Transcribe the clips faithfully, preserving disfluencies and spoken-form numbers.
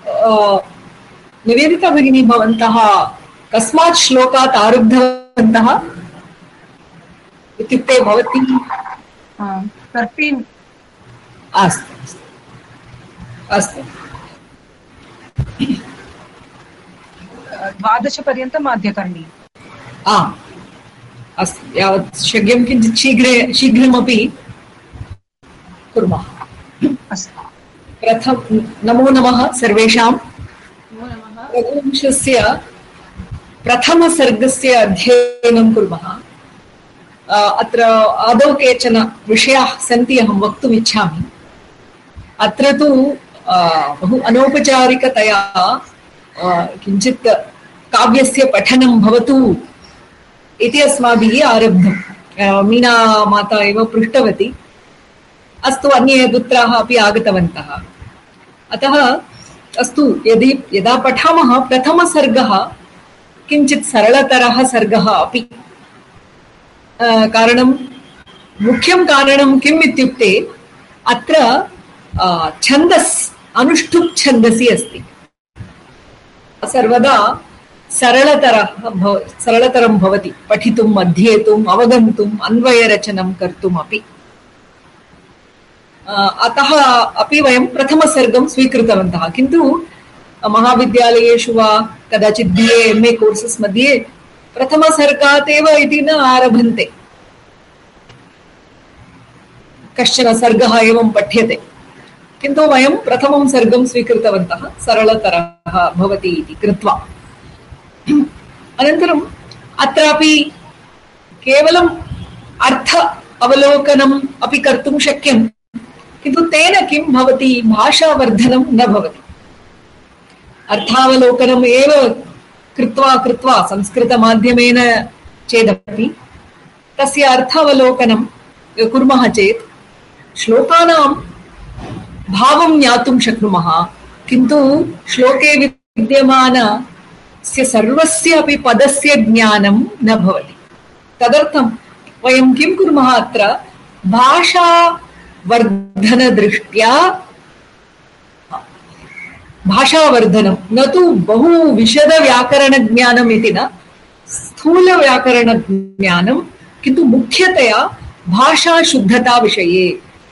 निवेदिता भगिनी भवन्तः कस्मात् श्लोकात् आरब्धवन्तः इत्युक्ते भवती तर्टीन् अस्तु अस्तु द्वादशपर्यन्तम् अद्य आम् अस्तु यावत् शक्यं किञ्चित् शीघ्रे शीघ्रमपि कुर्मः। अस्तु प्रथम नमो नमः सर्वेषां। रघुवंशस्य प्रथमसर्गस्य अध्ययनं कुर्मः। अत्र आदौ केचन विषयाः सन्ति, अहं वक्तुम् इच्छामि। अत्र तु बहु अनौपचारिकतया किञ्चित् काव्यस्य पठनं भवतु इति अस्माभिः आरब्धं। मीना माता एव पृष्टवती। अस्तु, अन्ये पुत्राः अपि आगतवन्तः। अतः अस्तु, यदि यदा पठामः प्रथमसर्गः किञ्चित् सरलतरः सर्गः अपि। कारणं मुख्यं कारणं किम् इत्युक्ते अत्र छन्दस् अनुष्ठुप् छन्दसि अस्ति। सर्वदा सरलतरः भव सरलतरं भवति पठितुम्, अध्येतुम्, अवगन्तुम्, अन्वयरचनं कर्तुम् अपि। अतः अपि वयं प्रथमसर्गं स्वीकृतवन्तः। किन्तु महाविद्यालयेषु वा कदाचित् B A M A courses मध्ये प्रथमसर्गात् एव इति न आरभन्ते। कश्चन सर्गः एवं पठ्यते, किन्तु वयं प्रथमं सर्गं स्वीकृतवन्तः, सरलतरः भवति इति कृत्वा। अनन्तरम् अत्रापि केवलम् अर्थ अवलोकनम् अपि कर्तुं शक्यं, किन्तु तेन किं भवति, भाषावर्धनं न भवति। अर्थावलोकनम् एव कृत्वा कृत्वा संस्कृतमाध्यमेन चेदपि तस्य अर्थावलोकनं कुर्मः चेत् श्लोकानां भावं ज्ञातुं शक्नुमः, किन्तु श्लोके विद्यमानस्य सर्वस्य अपि पदस्य ज्ञानं न भवति। तदर्थं वयं किं कुर्मः, अत्र भाषावर्धनदृष्ट्या भाषावर्धनं, न तु बहु विशदव्याकरणज्ञानम् इति न, स्थूलव्याकरणज्ञानं, किन्तु मुख्यतया भाषाशुद्धता विषये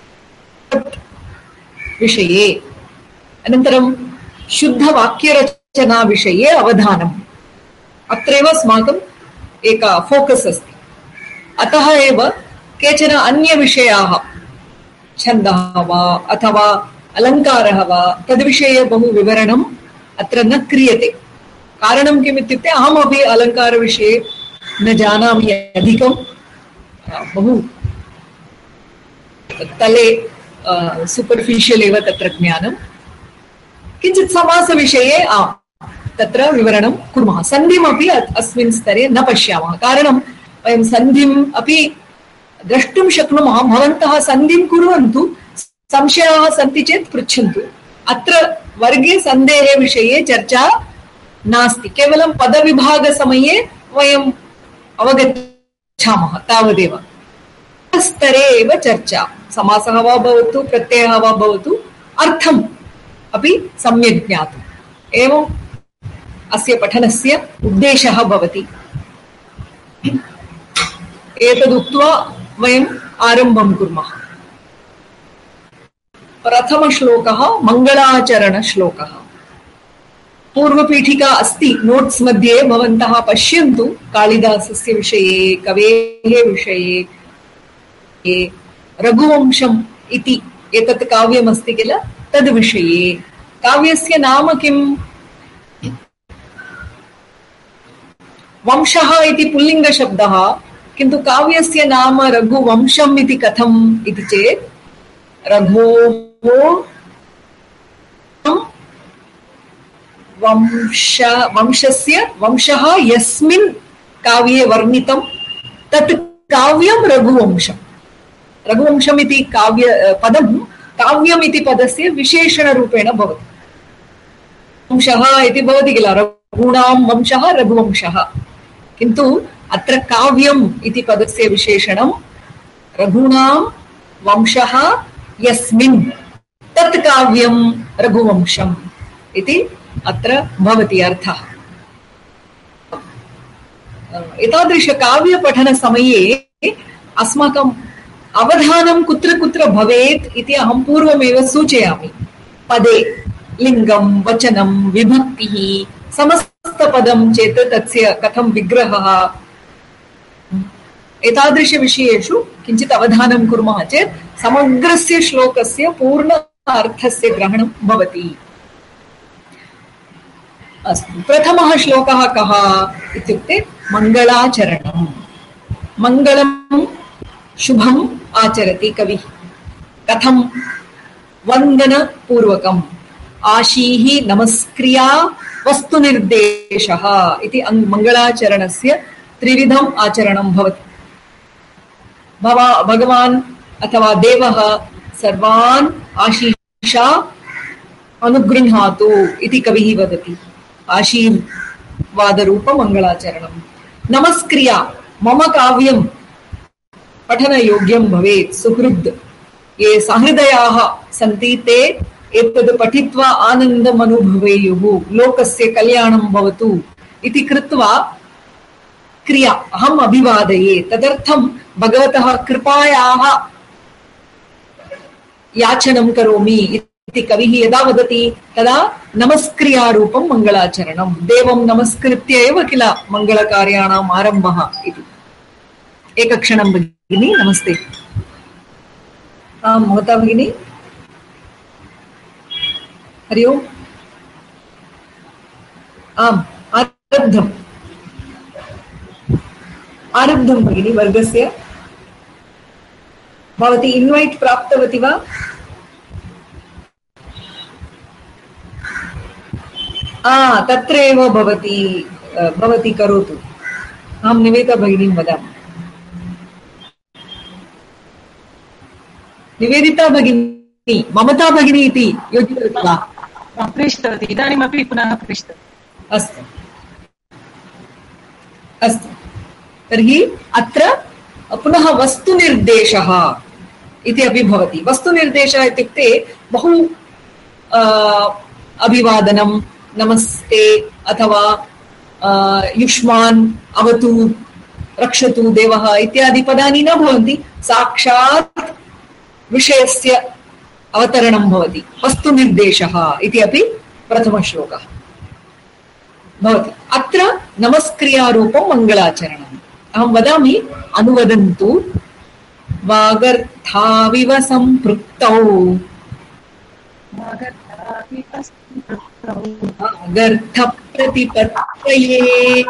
विषये अनन्तरं शुद्धवाक्यरचना विषये अवधानम्। अत्रैव अस्माकम् एका फोकस् अस्ति। अतः एव केचन अन्यविषयाः, छन्दः वा अथवा अलङ्कारः वा, तद्विषये बहु विवरणम् अत्र न क्रियते। कारणं किम् इत्युक्ते अहमपि अलङ्कारविषये न जानामि अधिकं, बहु तले सुपर्फिशियल् एव तत्र ज्ञानं। किञ्चित् समासविषये तत्र विवरणं कुर्मः। सन्धिमपि अस्मिन् स्तरे न पश्यामः, कारणं वयं सन्धिम् अपि द्रष्टुं शक्नुमः। भवन्तः सन्धिं कुर्वन्तु, संशयाः सन्ति चेत् पृच्छन्तु। अत्र वर्गे सन्धेः विषये चर्चा नास्ति, केवलं पदविभागसमये वयम् अवगच्छामः, तावदेव। स्तरे एव चर्चा, समासः वा भवतु, प्रत्ययः वा भवतु, अर्थम् अपि सम्यक् ज्ञातुम्, एवम् अस्य पठनस्य उद्देशः भवति। एतदुक्त्वा वयम् आरम्भं कुर्मः। प्रथमश्लोकः मङ्गलाचरणश्लोकः। पूर्वपीठिका अस्ति नोट्स् मध्ये, भवन्तः पश्यन्तु। कालिदासस्य विषये, कवेः विषये, रघुवंशम् इति एतत् काव्यमस्ति किल, तद्विषये। काव्यस्य नाम किम्? वंशः इति पुल्लिङ्गशब्दः, किन्तु काव्यस्य नाम रघुवंशम् इति कथम् इति चेत्, रघोः वंश वंशस्य वंशः यस्मिन् काव्ये वर्णितं तत् काव्यं रघुवंशम्। रघुवंशम् इति काव्य पदं काव्यम् इति पदस्य विशेषणरूपेण भवति। वंशः इति भवति किल, रघूणां वंशः रघुवंशः, किन्तु अत्र काव्यम् इति पदस्य विशेषणं रघूणां वंशः यस्मिन् तत् काव्यं रघुवंशम् इति अत्र भवति अर्थः। एतादृशकाव्यपठनसमये अस्माकम् अवधानं कुत्र कुत्र भवेत् इति अहं पूर्वमेव सूचयामि। पदे लिङ्गं, वचनं, विभक्तिः, समस्तपदं चेत् तस्य कथं विग्रहः, एतादृशविषयेषु किञ्चित् अवधानं कुर्मः चेत् समग्रस्य श्लोकस्य पूर्ण अर्थस्य ग्रहणं भवति। अस्तु, प्रथमः श्लोकः कः इत्युक्ते मङ्गलाचरणम्। मङ्गलं शुभम् आचरति कविः। कथं? वन्दनपूर्वकम्, आशीः, नमस्क्रिया, वस्तुनिर्देशः इति मङ्गलाचरणस्य त्रिविधम् आचरणं भवति। भवा भगवान् अथवा देवः सर्वान् आशीषा अनुगृह्णातु इति कविः वदति। आशीर्वादरूपमङ्गलाचरणम्। नमस्क्रिया, मम काव्यं पठनयोग्यं भवेत्। सुहृद् ये सहृदयाः सन्ति ते एतद् पठित्वा आनन्दम् अनुभवेयुः, लोकस्य कल्याणं भवतु इति कृत्वा क्रिया अहम् अभिवादये। तदर्थं भगवतः कृपायाः याचनं करोमि इति कविः यदा वदति तदा नमस्क्रियारूपं मङ्गलाचरणं। देवं नमस्कृत्य एव किल मङ्गलकार्याणाम् आरम्भः इति। एकक्षणं भगिनी, नमस्ते। आं ममता भगिनी, हरि ओम्। आम्, आरब्धम् आरब्धं भगिनी वर्गस्य। भवती इन्वैट् प्राप्तवती वा? आ तत्र एव भवती भवती करोतु। अहं निवेदिता भगिनीं वदामि। निवेदिता भगिनी, ममता भगिनी इति योजितवती वा? प्रेषितवती, इदानीमपि पुनः प्रेषितवती। अस्तु अस्तु, तर्हि अत्र पुनः वस्तुनिर्देशः इति अपि भवति। वस्तुनिर्देशः इत्युक्ते बहु अभिवादनं, नमस्ते अथवा युष्मान्, अवतु, रक्षतु देवः इत्यादि पदानि न भवन्ति। साक्षात् विषयस्य अवतरणं भवति। वस्तुनिर्देशः इति अपि प्रथमश्लोकः भवति। अत्र नमस्क्रियारूपं मङ्गलाचरणम्। अहं वदामि, अनुवदन्तु। वागर्थाविव सम्पृक्तौ, वागर्थप्रतिपत्तये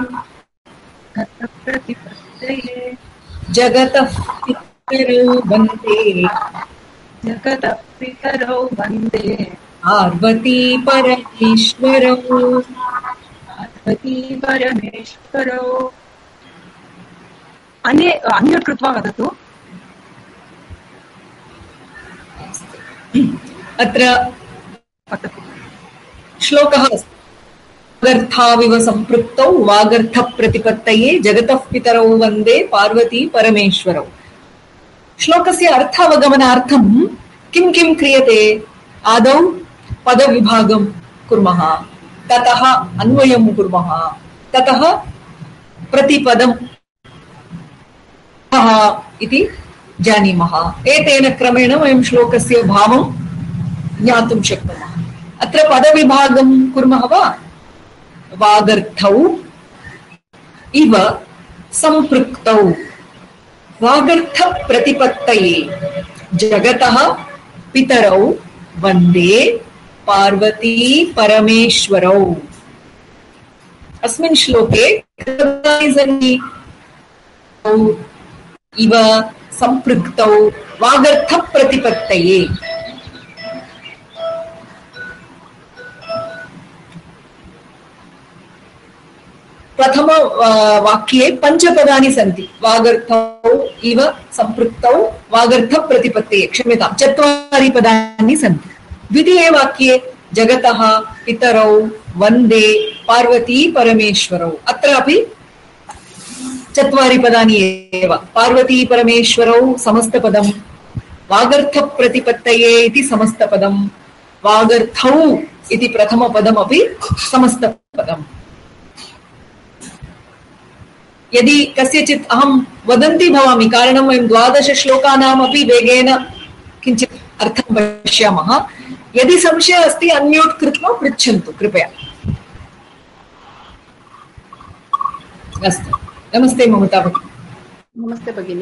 जगतः पितरौ वन्दे, जगतः पितरौ वन्दे पार्वती परमेश्वरौ, पार्वती परमेश्वरौ। अन्ये अन्य कृत्वा वदतु। अत्र श्लोकः अस्ति, वागर्थाविव सम्पृक्तौ वागर्थप्रतिपत्तये जगतः पितरौ वन्दे पार्वती परमेश्वरौ। श्लोकस्य अर्थावगमनार्थं किं किं क्रियते? आदौ पदविभागं कुर्मः, ततः अन्वयं कुर्मः, ततः प्रतिपदं इति जानीमः। एतेन क्रमेण वयं श्लोकस्य भावं ज्ञातुं शक्नुमः। अत्र पदविभागं कुर्मः वा? वागर्थौ इव सम्पृक्तौ वागर्थप्रतिपत्तये जगतः पितरौ वन्दे पार्वती परमेश्वरौ। अस्मिन् श्लोके इव सम्पृक्तौ वागर्थप्रतिपत्तये प्रथम वाक्ये पञ्चपदानि सन्ति। वागर्थौ इव सम्पृक्तौ वागर्थप्रतिपत्तये, क्षम्यतां चत्वारि पदानि सन्ति। द्वितीये वाक्ये जगतः पितरौ वन्दे पार्वती परमेश्वरौ, अत्रापि चत्वारि पदानि एव। पार्वती परमेश्वरौ समस्तपदं, वागर्थप्रतिपत्तये इति समस्तपदं, वागर्थौ इति प्रथमपदमपि समस्तपदम्। यदि कस्यचित् अहं वदन्ती भवामि, कारणं वयं द्वादशश्लोकानामपि वेगेन किञ्चित् अर्थं पश्यामः। यदि संशयः अस्ति अन्म्यूट् कृत्वा पृच्छन्तु कृपया। अस्तु, नमस्ते ममता भगिनी। नमस्ते भगिनी।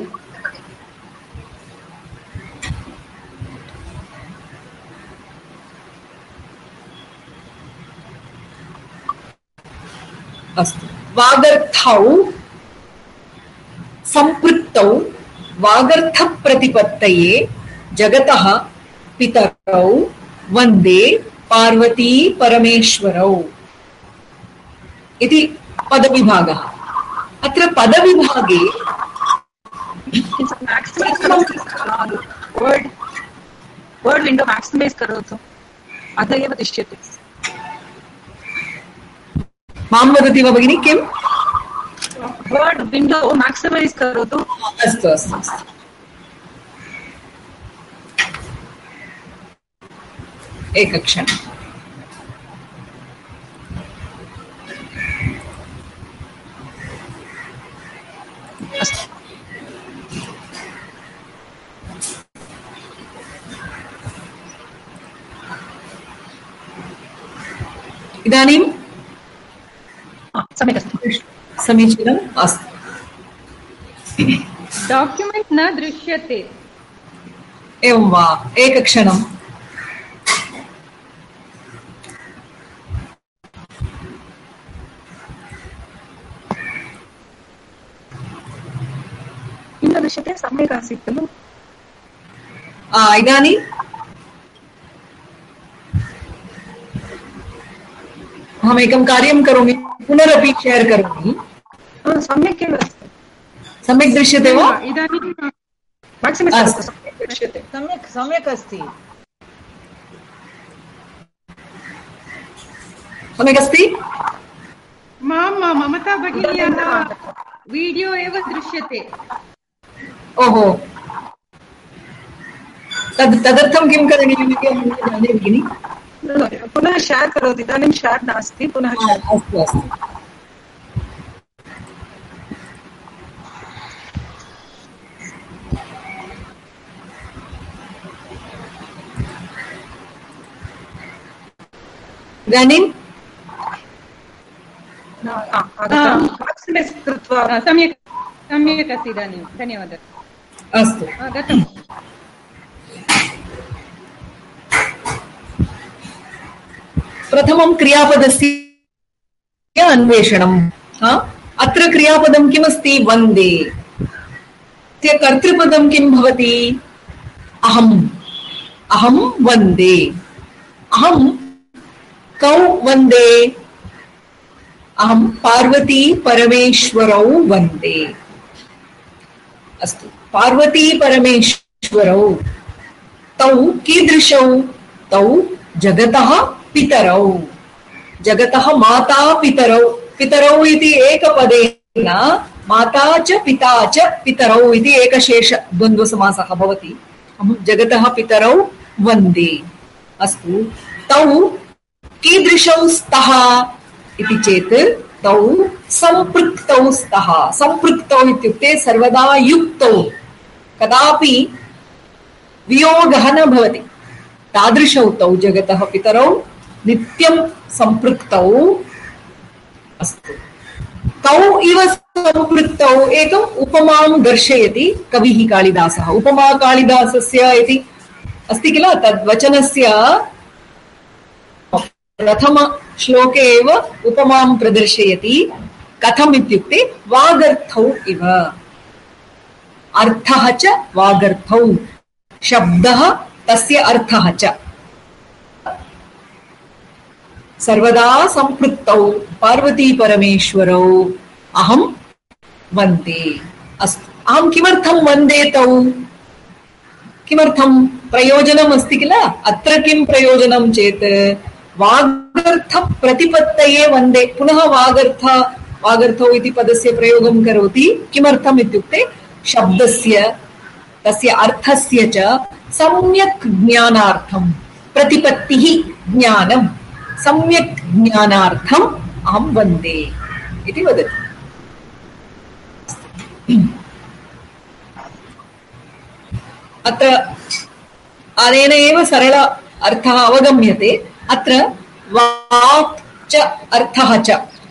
अस्तु, वागर्थौ संपृक्तौ वागर्थ प्रतिपत्तये जगतः पितरौ वन्दे पार्वती परमेश्वरौ इति पदविभागः। अत्र पदविभागे वर्ड वर्ड विंडो मैक्सिमैज करोतु, अत एव दृश्यते। मां वदति वा भगिनी? किम्? वर्ड विंडो मैक्सिमैज करोतु। अस्तु अस्तु अस्तु। एकक्षणम्। इदानीं सम्यक् अस्ति, समीचीनम् अस्ति। डाक्युमेण्ट् न दृश्यते। एवं वा? एकक्षणम्। किं दृश्यते? सम्यक् आसीत् खलु? इदानीं अहमेकं कार्यं करोमि, पुनरपि शेर् करोमि। सम्यक् एव अस्ति। सम्यक् दृश्यते वा? इदानीं दृश्यते। सम्यक् सम्यक् अस्ति। सम्यक् अस्ति? मां ममता भगिन्याः वीडियो एव दृश्यते। ओहो, तद् तदर्थं किं करणीयम् इति अहं न जाने भगिनि। पुनः शेर् करोतु। इदानीं शेर् नास्ति, पुनः शेर्। अस्तु अस्तु। इदानीं कृत्वा सम्यक् सम्यक् अस्ति। इदानीं धन्यवादः। अस्तु, गतम्। प्रथमं क्रियापदस्य अन्वेषणम्। अत्र क्रियापदं किमस्ति? वन्दे। कर्तृपदं किं भवति? अहम्। अहं वन्दे। अहं कौ वन्दे? अहं पार्वती परमेश्वरौ वन्दे। अस्तु, पार्वती परमेश्वरौ तौ कीदृशौ? तौ जगतः पितरौ, जगतः माता पितरौ। पितरौ इति एकपदेन माता च पिता च पितरौ इति एकशेष द्वन्द्वसमासः भवति। अहं जगतः पितरौ वन्दे। अस्तु, तौ कीदृशौ स्तः इति चेत् तौ सम्पृक्तौ स्तः। सम्पृक्तौ इत्युक्ते सर्वदा युक्तौ, कदापि वियोगः न भवति, तादृशौ तौ जगतः पितरौ नित्यं सम्पृक्तौ। अस्तु, तौ इव सम्पृक्तौ एकम् उपमां दर्शयति कविः कालिदासः। उपमा कालिदासस्य इति अस्ति किल, तद्वचनस्य प्रथमश्लोके एव उपमां प्रदर्शयति। कथम् इत्युक्ते वागर्थौ इव, अर्थः च वागर्थौ, शब्दः तस्य अर्थः च। सर्वदा सम्पृक्तौ पार्वती परमेश्वरौ अहं वन्दे। अस्तु, अहं किमर्थं वन्दे तौ? किमर्थं? प्रयोजनम् अस्ति किल। अत्र किं प्रयोजनं चेत् वागर्थ प्रतिपत्तये वन्दे। पुनः वागर्थ वागर्थौ इति पदस्य प्रयोगं करोति। किमर्थम् इत्युक्ते शब्दस्य तस्य अर्थस्य च सम्यक् ज्ञानार्थं, प्रतिपत्तिः ज्ञानं सम्यक् ज्ञानार्थम् अहं वन्दे इति वदति। अत्र अनेन एव सरल अर्थः अवगम्यते। अत्र वाक् च अर्थः च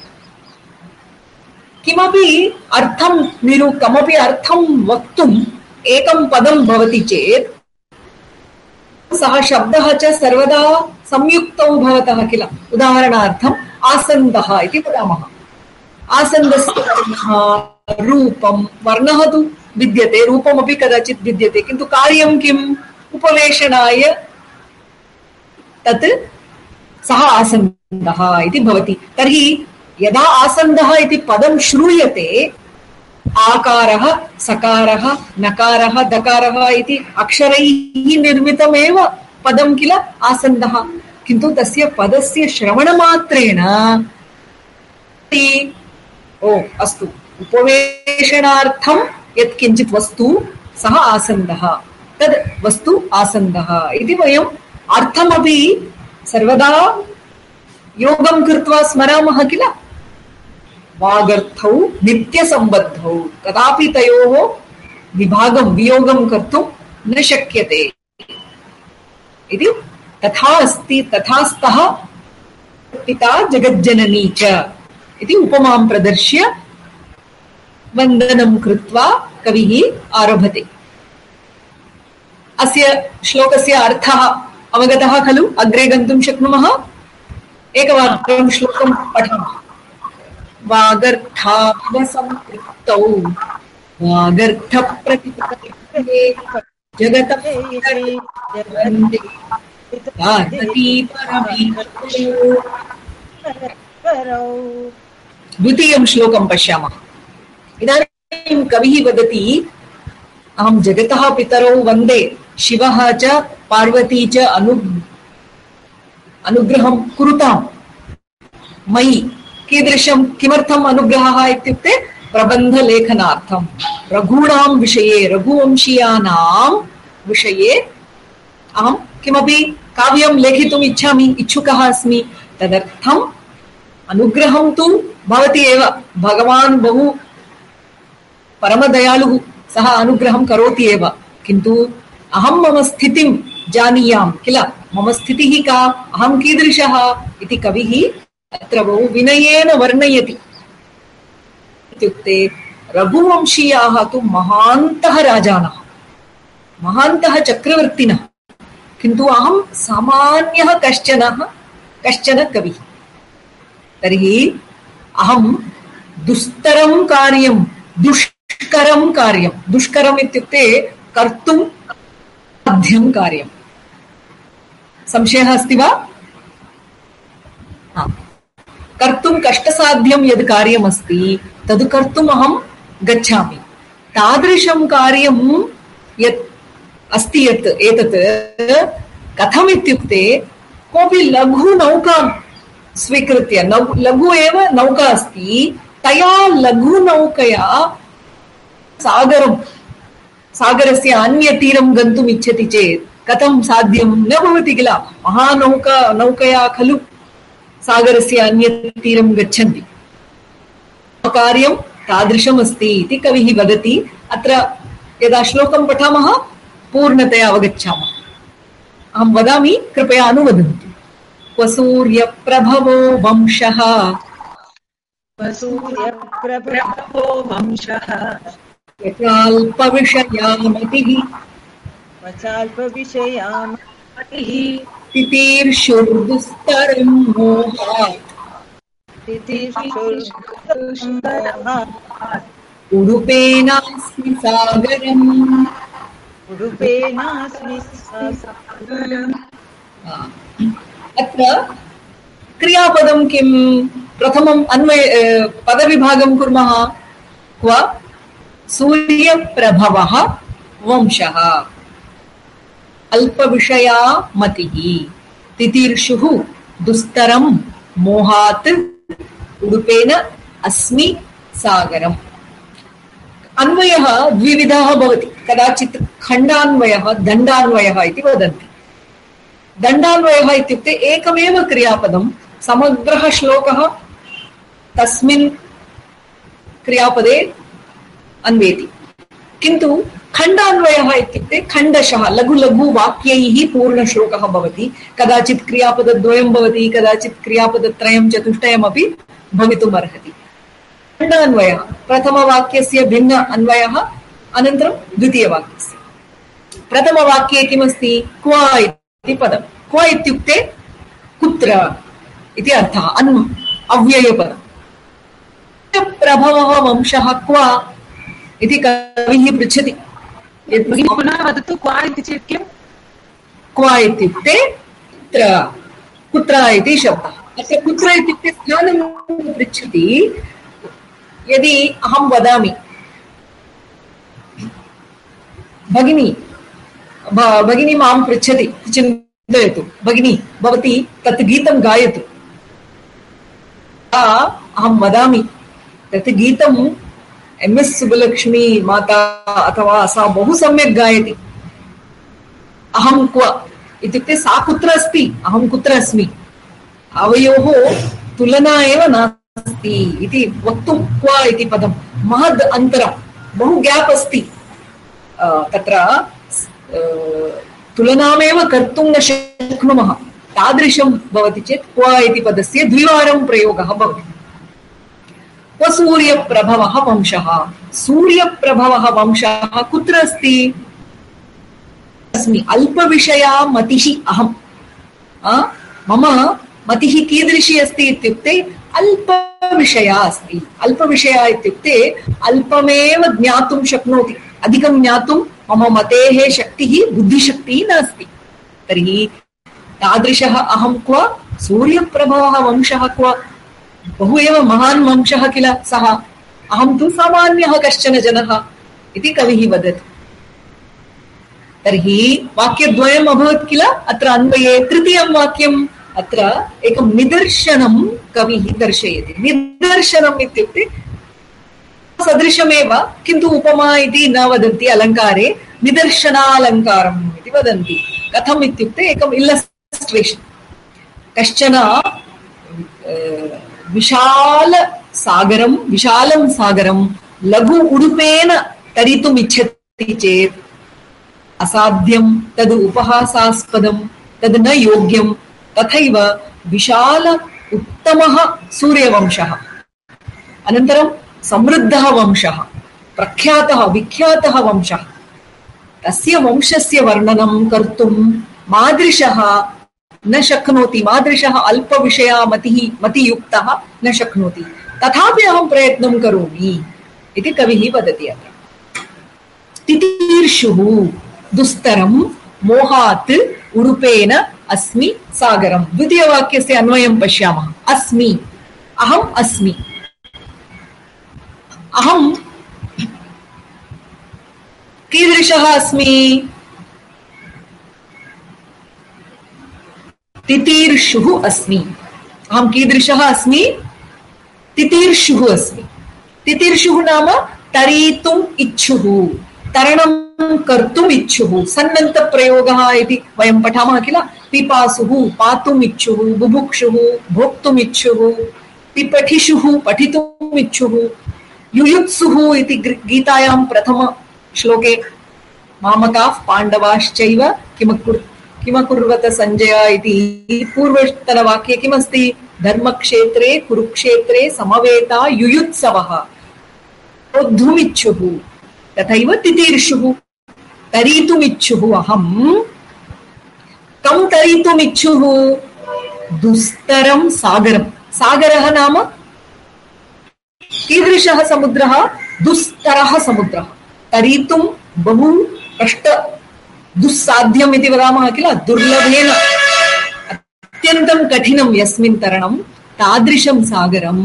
किमपि अर्थं निरु कमपि अर्थं वक्तुम् एकं पदं भवति चेत् सः शब्दः च सर्वदा संयुक्तौ भवतः किल। उदाहरणार्थम् आसन्दः इति वदामः। आसन्दस्य वर्णः रूपं, वर्णः तु विद्यते, रूपमपि कदाचित् विद्यते, किन्तु कार्यं किम्? उपवेशनाय तत् सः आसन्दः इति भवति। तर्हि यदा आसन्दः इति पदं श्रूयते आकारः सकारः नकारः दकारः इति अक्षरैः निर्मितमेव पदं किल आसन्दः, किन्तु तस्य पदस्य श्रवणमात्रेण ओ अस्तु उपवेशनार्थं यत् किञ्चित् वस्तु सः आसन्दः, तद् वस्तु आसन्दः इति वयम् अर्थमपि सर्वदा योगं कृत्वा स्मरामः किल। वागर्थौ नित्यसम्बद्धौ कदापि तयोः विभागं वियोगं कर्तुं न शक्यते इति। तथा अस्ति तथा स्तः पिता जगज्जननी च इति उपमां प्रदर्श्य वन्दनं कृत्वा कविः आरभते। अस्य श्लोकस्य अर्थः अवगतः खलु? अग्रे गन्तुं शक्नुमः। एकवारं श्लोकं पठामः। वागर्थाव सम्पृक्तौ वागर्थप्रतिपत्तये जगतः द्वितीयं श्लोकं पश्यामः। इदानीं कविः वदति अहं जगतः पितरौ वन्दे, शिवः च पार्वती च अनु अनुग्रहं कुरुतां मयि। कीदृशं किमर्थम् अनुग्रहः इत्युक्ते प्रबन्धलेखनार्थं, रघूणां विषये रघुवंशीयानां विषये अहं किमपि काव्यं लेखितुम् इच्छामि, इच्छुकः अस्मि। तदर्थम् अनुग्रहं तु भवति एव, भगवान् बहु परमदयालुः, सः अनुग्रहं करोति एव, किन्तु अहं मम स्थितिं जानीयां किल। मम स्थितिः का, अहं कीदृशः इति कविः अत्र बहु विनयेन वर्णयति। इत्युक्ते रघुवंशीयाः तु महान्तः राजानः, महान्तः चक्रवर्तिनः, किन्तु अहं सामान्यः कश्चनः कश्चन कविः। तर्हि अहं दुस्तरं कार्यं दुष्करं कार्यं, दुष्करम् इत्युक्ते कर्तुं साध्यं कार्यं। संशयः अस्ति वा? कर्तुं कष्टसाध्यं यद् कार्यमस्ति तद् कर्तुम् अहं गच्छामि। तादृशं कार्यं यत् अस्ति यत् एतत् कथम् इत्युक्ते कोऽपि लघु नौकां स्वीकृत्य, नौ लघु एव नौका अस्ति, तया लघु नौकया सागरं सागरस्य अन्यतीरं गन्तुम् इच्छति चेत् कथं साध्यं? न भवति किल। महानौका नौकया खलु सागरस्य अन्यतीरं गच्छन्ति। कार्यं तादृशमस्ति इति कविः वदति। अत्र यदा श्लोकं पठामः पूर्णतया अवगच्छामः। अहं वदामि, कृपया अनुवदन्तु। वसूर्यप्रभवो वंशः वसूर्यप्रभवो वंशः वचाल्पविषयामतिः वचाल्पविषयामतिः तितीर्षुर्दुस्तरं मोहात् उडुपेनास्मि सागरम् उडुपेनास्मि सागरम्। अत्र क्रियापदं किं? प्रथमम् अन्वय पदविभागं कुर्मः। क्व सूर्यप्रभवः वंशः, अल्पविषया मतिः, तितीर्षुः दुस्तरं मोहात् उडुपेन अस्मि सागरम्। अन्वयः द्विविधः भवति। कदाचित् खण्डान्वयः दण्डान्वयः इति वदन्ति। दण्डान्वयः इत्युक्ते एकमेव क्रियापदं समग्रः श्लोकः तस्मिन् क्रियापदे अन्वेति। किन्तु खण्डान्वयः इत्युक्ते खण्डशः लघु लघु वाक्यैः पूर्णश्लोकः भवति। कदाचित् क्रियापदद्वयं भवति, कदाचित् क्रियापदत्रयं चतुष्टयमपि भवितुम् अर्हति। खण्डान्वयः प्रथमवाक्यस्य भिन्न अन्वयः, अनन्तरं द्वितीयवाक्यस्य। प्रथमवाक्ये किमस्ति? क्व इति पदं। क्व इत्युक्ते कुत्र इति अर्थः, अन्व अव्ययपदम्। प्रभवः वंशः क्व इति कविः पृच्छति। पुनः वदतु, क्व इति चेत् किम्? क्व इत्युक्ते कुत्र, कुत्र इति शब्दः। अत्र कुत्र इत्युक्ते स्थानं पृच्छति। यदि अहं वदामि, भगिनी भगिनी मां पृच्छति, चिन्तयतु भगिनी भवती तत् गीतं गायतु। अहं वदामि तत् गीतम् एम् एस् सुब्बलक्ष्मी माता अथवा सा बहु सम्यक् गायति। अहं क्व इत्युक्ते सा कुत्र अस्ति, अहं कुत्र अस्मि, आवयोः तुलना एव नास्ति इति वक्तुं क्व इति पदं। महद् अन्तरं, बहु ग्याप् अस्ति। तत्र तुलनामेव कर्तुं न शक्नुमः। तादृशं भवति चेत् क्व इति पदस्य द्विवारं प्रयोगः भवति। क्व सूर्यप्रभवः वंशः। सूर्यप्रभवः वंशः कुत्र अस्ति? अस्मि। अल्पविषया मतिः अहम्। मम मतिः कीदृशी अस्ति इत्युक्ते अल्पविषया अस्ति। अल्पविषया इत्युक्ते अल्पमेव ज्ञातुं शक्नोति, अधिकं ज्ञातुं मम मतेः शक्तिः, बुद्धिशक्तिः नास्ति। तर्हि तादृशः अहं क्व? सूर्यप्रभवः वंशः क्व? बहु एव महान् वंशः किल सः। अहं तु सामान्यः कश्चन जनः इति कविः वदति। तर्हि वाक्यद्वयम् अभवत् किल अत्र अन्वये। तृतीयं वाक्यम्, अत्र एकं निदर्शनं कविः दर्शयति। निदर्शनम् इत्युक्ते सदृशमेव, किन्तु उपमा इति न वदन्ति अलङ्कारे, निदर्शनालङ्कारम् इति वदन्ति। कथम् इत्युक्ते एकम् इल्लस्ट्रेशन्। कश्चन विशाल सागरं विशालं सागरं लघु उडुपेन तरितुम् इच्छति चेत् असाध्यं, तद् उपहासास्पदं, तद् न योग्यं। तथैव विशाल उत्तमः सूर्यवंशः, अनन्तरं समृद्धः वंशः, प्रख्यातः विख्यातः वंशः, तस्य वंशस्य वर्णनं कर्तुं मादृशः न शक्नोति। मादृशः अल्पविषया मतिः मतियुक्तः न शक्नोति। तथापि अहं प्रयत्नं करोमि इति कविः वदति। अत्र तितीर्षुः दुस्तरं मोहात् उडुपेन अस्मि सागरं। द्वितीयवाक्यस्य अन्वयं पश्यामः। अस्मि, अहम् अस्मि। अहं कीदृशः अस्मि? तितीर्षुः अस्मि। अहं कीदृशः अस्मि? तितीर्षुः अस्मि। तितीर्षुः नाम तरितुम् इच्छुः, तरणं कर्तुम् इच्छुः। सन्नन्तप्रयोगः इति वयं पठामः किल। पिपासुः पातुम् इच्छुः, बुभुक्षुः भोक्तुम् इच्छुः, पिपठिषुः पठितुम् इच्छुः, युयुत्सुः इति गीतायां प्रथम श्लोके मामकाः पाण्डवाश्चैव किमकुर् किमकुर्वत सञ्जय इति पूर्वतनवाक्ये किमस्ति? धर्मक्षेत्रे कुरुक्षेत्रे समवेता युयुत्सवः योद्धुमिच्छुः। तथैव तितीर्षुः तरितुमिच्छुः। अहं कं तरितुमिच्छुः? दुस्तरं सागरं। सागरः नाम कीदृशः समुद्रः? दुस्तरः समुद्रः। तरितुं बहु कष्ट, दुस्साध्यम् इति वदामः किल। दुर्लभेन, अत्यन्तं कठिनं यस्मिन् तरणं, तादृशं सागरम्।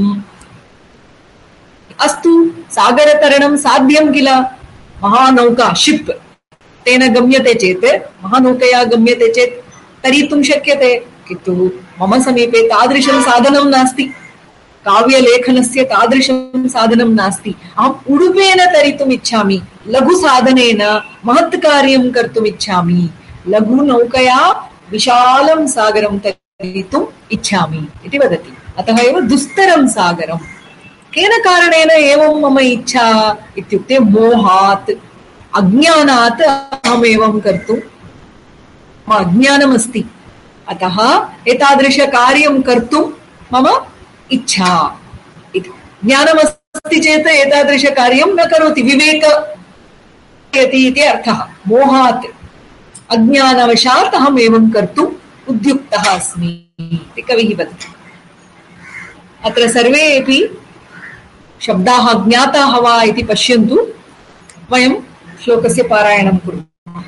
अस्तु, सागरतरणं साध्यं किल। महानौका शिप् तेन गम्यते चेत्, महानौकया गम्यते चेत् तरितुं शक्यते। किन्तु मम समीपे तादृशं साधनं नास्ति। काव्यलेखनस्य तादृशं साधनं नास्ति। अहम् उडुपेन तरितुम् इच्छामि, लघु साधनेन महत् कार्यं कर्तुम् इच्छामि। लघु नौकया विशालं सागरं तरितुम् इच्छामि इति वदति। अतः एव दुस्तरं सागरम्। केन कारणेन एवं मम इच्छा इत्युक्ते मोहात्, अज्ञानात् अहम् एवं कर्तुं मम अज्ञानमस्ति। अतः एतादृशकार्यं कर्तुं मम इच्छा इति। ज्ञानमस्ति चेत् एतादृशकार्यं न करोति, विवेक इति अर्थः। मोहात्, अज्ञानवशात् अहम् एवं कर्तुम् उद्युक्तः अस्मि इति कविः वदति। अत्र सर्वेपि शब्दाः ज्ञाताः वा इति पश्यन्तु। वयं श्लोकस्य पारायणं कुर्मः।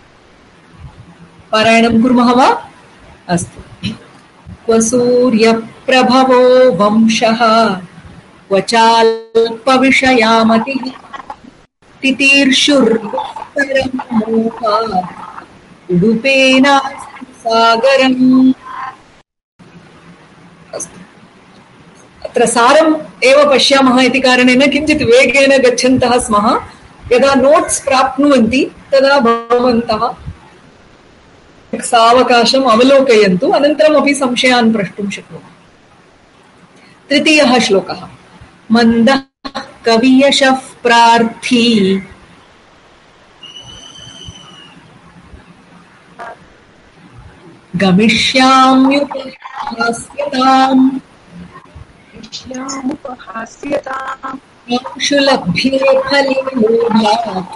पारायणं कुर्मः वा? अस्तु। क्व सूर्यप्रभवो वंशः क्व चाल्पविषया मतिः तितीर्षुर्विस्तरं मोहात् उडुपेनास्ति सागरम्। अस्तु। अत्र सारम् एव पश्यामः इति कारणेन किञ्चित् वेगेन गच्छन्तः स्मः। यदा नोट्स् प्राप्नुवन्ति तदा भवन्तः सावकाशम् अवलोकयन्तु, अनन्तरमपि संशयान् प्रष्टुं शक्नुमः। तृतीयः श्लोकः। मन्दः कवियशः प्रार्थी गमिष्याम्युपहास्यताम् उपहास्यताम् अंशुलभ्ये फले लोभात्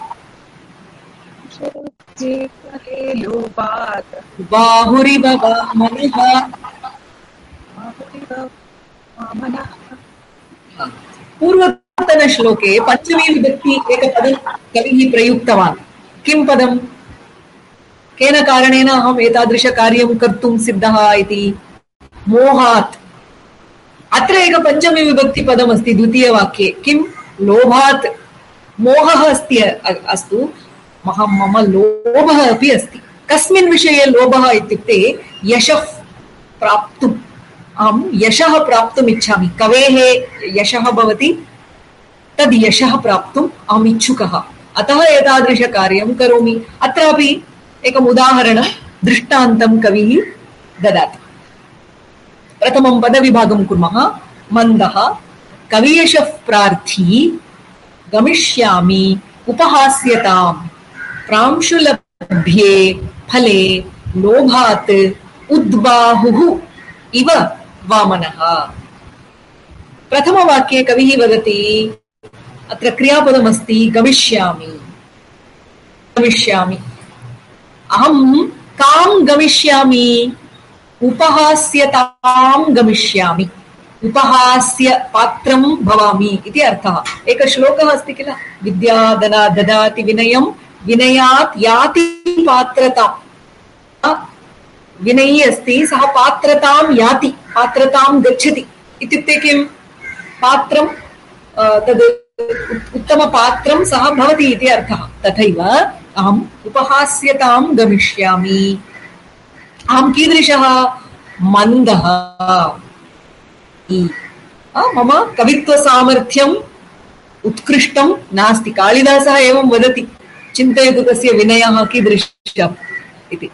लोभात् बाहुरिव वामनः। पूर्वतन श्लोके पञ्चमी विभक्ति एकपदं कविः प्रयुक्तवान्। किं पदम्? केन कारणेन अहम् एतादृशकार्यं कर्तुं सिद्धः इति? मोहात्। अत्र एक पञ्चमी विभक्तिपदमस्ति द्वितीयवाक्ये। किं? लोभात्। मोहः अस्ति, अस्तु, मम लोभः अपि अस्ति। कस्मिन् विषये लोभः इत्युक्ते यशः प्राप्तुम्। अहं यशः प्राप्तुम् इच्छामि। कवेः यशः भवति, तद् यशः प्राप्तुम् अहम् इच्छुकः। अतः एतादृशकार्यं करोमि। अत्रापि एकम् उदाहरणं, दृष्टान्तं कविः ददाति। प्रथमं पदविभागं कुर्मः। मन्दः कवियशः प्रार्थी गमिष्यामि उपहास्यताम् प्रांशुलभ्ये फले लोभात् उद्बाहुः इव वामनः। प्रथमवाक्ये कविः वदति, अत्र क्रियापदमस्ति गमिष्यामि। गमिष्यामि अहं कां गमिष्यामि? उपहास्यतां गमिष्यामि। उपहास्य पात्रं भवामि इति अर्थः। एकः श्लोकः अस्ति किल, विद्या दना ददाति विनयं विनयात् याति पात्रताम्। विनयी अस्ति, सः पात्रतां याति, पात्रतां गच्छति। इत्युक्ते किं? पात्रं तद् उत्तमपात्रं सः भवति इति अर्थः। तथैव अहम् उपहास्यतां गमिष्यामि। अहं कीदृशः? मन्दः। मम कवित्वसामर्थ्यम् उत्कृष्टं नास्ति। कालिदासः एवं वदति, चिन्तयतु तस्य विनयः कीदृशः इति।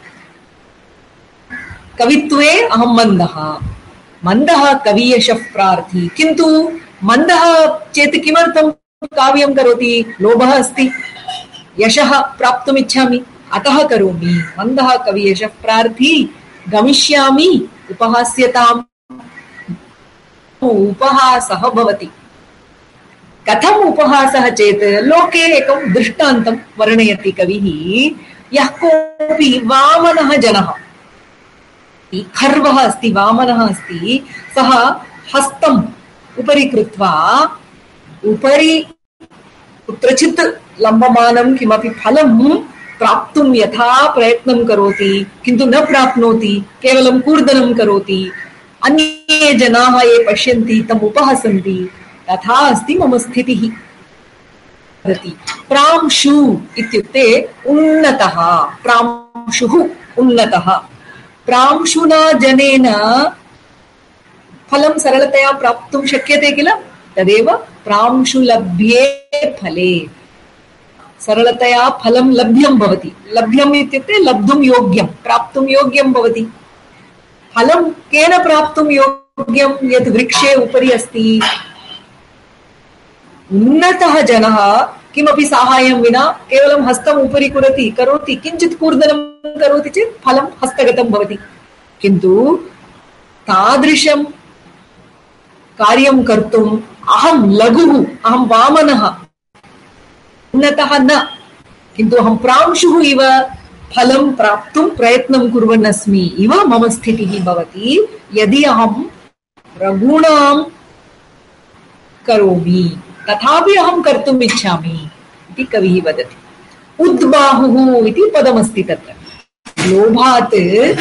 कवित्वे अहं मन्दः। मन्दः कवियशः प्रार्थी। किन्तु मन्दः चेत् किमर्थं काव्यं करोति? लोभः अस्ति, यशः प्राप्तुम् इच्छामि, अतः करोमि। मन्दः कवियशः प्रार्थी गमिष्यामि उपहास्यताम्। उपहासः भवति। कथम् उपहासः चेत्, लोके एकं दृष्टान्तं वर्णयति कविः। यः कोऽपि वामनः जनः, खर्वः अस्ति, वामनः अस्ति, सः हस्तम् उपरि कृत्वा उपरि कुत्रचित् लम्बमानं किमपि फलं प्राप्तुं यथा प्रयत्नं करोति, किन्तु न प्राप्नोति, केवलं कूर्दनं करोति। अन्ये जनाः ये पश्यन्ति तम् उपहसन्ति। तथा अस्ति मम स्थितिः। प्रांशु इत्युक्ते उन्नतः, प्रांशुः उन्नतः। प्रांशुना जनेन फलं सरलतया प्राप्तुं शक्यते किल, तदेव प्रांशुलभ्ये फले। सरलतया फलं लभ्यं भवति। लभ्यम् इत्युक्ते लब्धुं योग्यं, प्राप्तुं योग्यं भवति। फलं केन प्राप्तुं योग्यं? यत् वृक्षे उपरि अस्ति। उन्नतः जनः किमपि साहाय्यं विना केवलं हस्तम् उपरि करोति करोति किञ्चित् कूर्दनं करोति चेत् फलं हस्तगतं भवति। किन्तु तादृशं कार्यं कर्तुम् अहं लघुः, अहं वामनः, उन्नतः न, किन्तु अहं प्रांशुः इव फलं प्राप्तुं प्रयत्नं कुर्वन् अस्मि इव मम स्थितिः भवति यदि अहं रघूणां करोमि, तथापि अहं कर्तुम् इच्छामि इति कविः वदति। उद्बाहुः इति पदमस्ति तत्र। लोभात्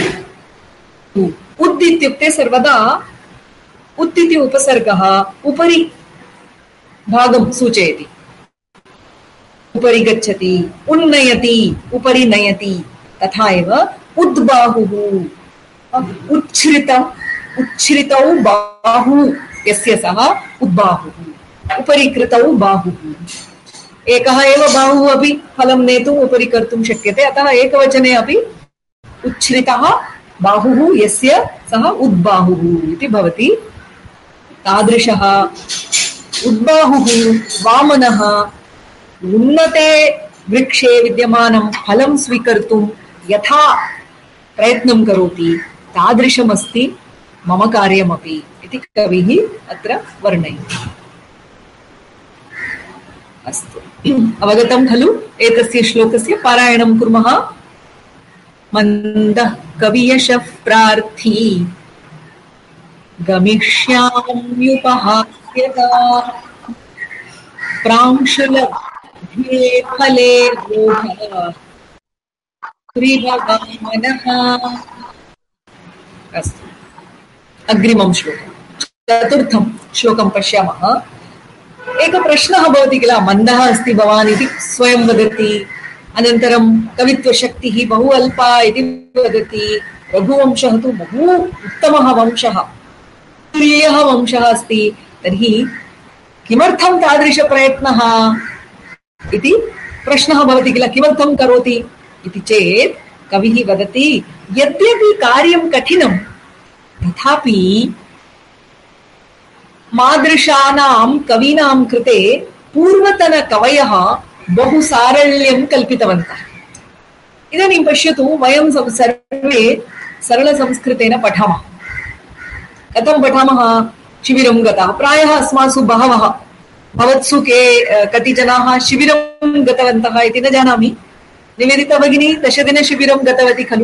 उद् इत्युक्ते सर्वदा उत् इति उपसर्गः उपरि भागं सूचयति। उपरि गच्छति, उन्नयति, उपरि नयति, तथा एव उद्बाहुः। उच्छ्रितम् उच्छ्रितौ बाहु यस्य सः उद्बाहुः। उपरि कृतौ बाहुः। एकः एव बाहुः अपि फलं नेतुम् उपरि कर्तुं शक्यते, अतः एकवचने अपि उच्छ्रितः बाहुः यस्य सः उद्बाहुः इति भवति। तादृशः उद्बाहुः वामनः उन्नते वृक्षे विद्यमानं फलं स्वीकर्तुं यथा प्रयत्नं करोति तादृशमस्ति मम कार्यमपि इति कविः अत्र वर्णयति। अस्तु, अवगतं खलु? एतस्य श्लोकस्य पारायणं कुर्मः। मन्दः कवियशः प्रार्थी गमिष्याम्युपहास्यता प्रांशुलभ्ये फले लोभः त्रिभवामनः। अस्तु, अग्रिमं श्लोकं चतुर्थं श्लोकं पश्यामः। एकः प्रश्नः भवति किल, मन्दः अस्ति भवान् इति स्वयं वदति, अनन्तरं कवित्वशक्तिः बहु अल्पा इति वदति, रघुवंशः तु बहु उत्तमः वंशः, तुल्यः वंशः अस्ति, तर्हि किमर्थं तादृशप्रयत्नः इति प्रश्नः भवति किल, किमर्थं करोति इति चेत् कविः वदति यद्यपि कार्यं कठिनं तथापि मादृशानां कवीनां कृते पूर्वतनकवयः बहु सारल्यं कल्पितवन्तः। इदानीं पश्यतु, वयं सर्वे सरलसंस्कृतेन पठामः। कथं पठामः? शिबिरं गतः, प्रायः अस्मासु बहवः, भवत्सु के कति जनाः शिबिरं गतवन्तः इति न जानामि। निवेदिता भगिनी दशदिनशिबिरं गतवती खलु?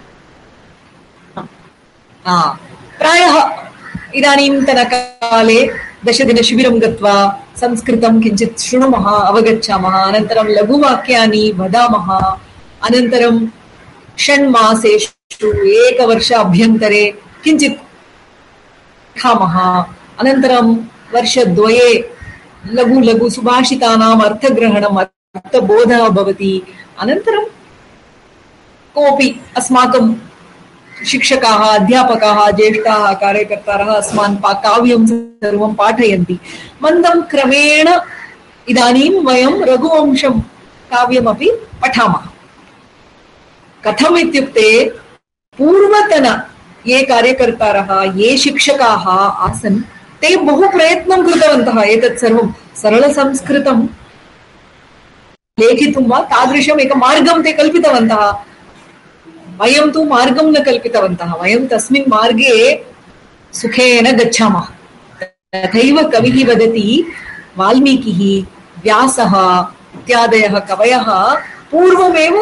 प्रायः इदानीन्तनकाले दशदिनशिबिरं गत्वा संस्कृतं किञ्चित् शृणुमः, अवगच्छामः, अनन्तरं लघुवाक्यानि वदामः, अनन्तरं षण्मासेषु एकवर्षाभ्यन्तरे किञ्चित् लिखामः, अनन्तरं वर्षद्वये लघु लघु सुभाषितानाम् अर्थग्रहणम् अर्थबोधः भवति, अनन्तरं कोऽपि अस्माकं शिक्षकाः, अध्यापकाः, ज्येष्ठाः कार्यकर्तारः अस्मान् काव्यं सर्वं पाठयन्ति। मन्दं क्रमेण इदानीं वयं रघुवंशं काव्यमपि पठामः। कथम् इत्युक्ते पूर्वतन ये कार्यकर्तारः, ये शिक्षकाः आसन् ते बहु प्रयत्नं कृतवन्तः एतत् सर्वं सरलसंस्कृतं लेखितुं वा तादृशम् एकं मार्गं ते कल्पितवन्तः। वयं तु मार्गं न कल्पितवन्तः, वयं तस्मिन् मार्गे सुखेन गच्छामः। तथैव कविः वदति, वाल्मीकिः, व्यासः इत्यादयः कवयः पूर्वमेव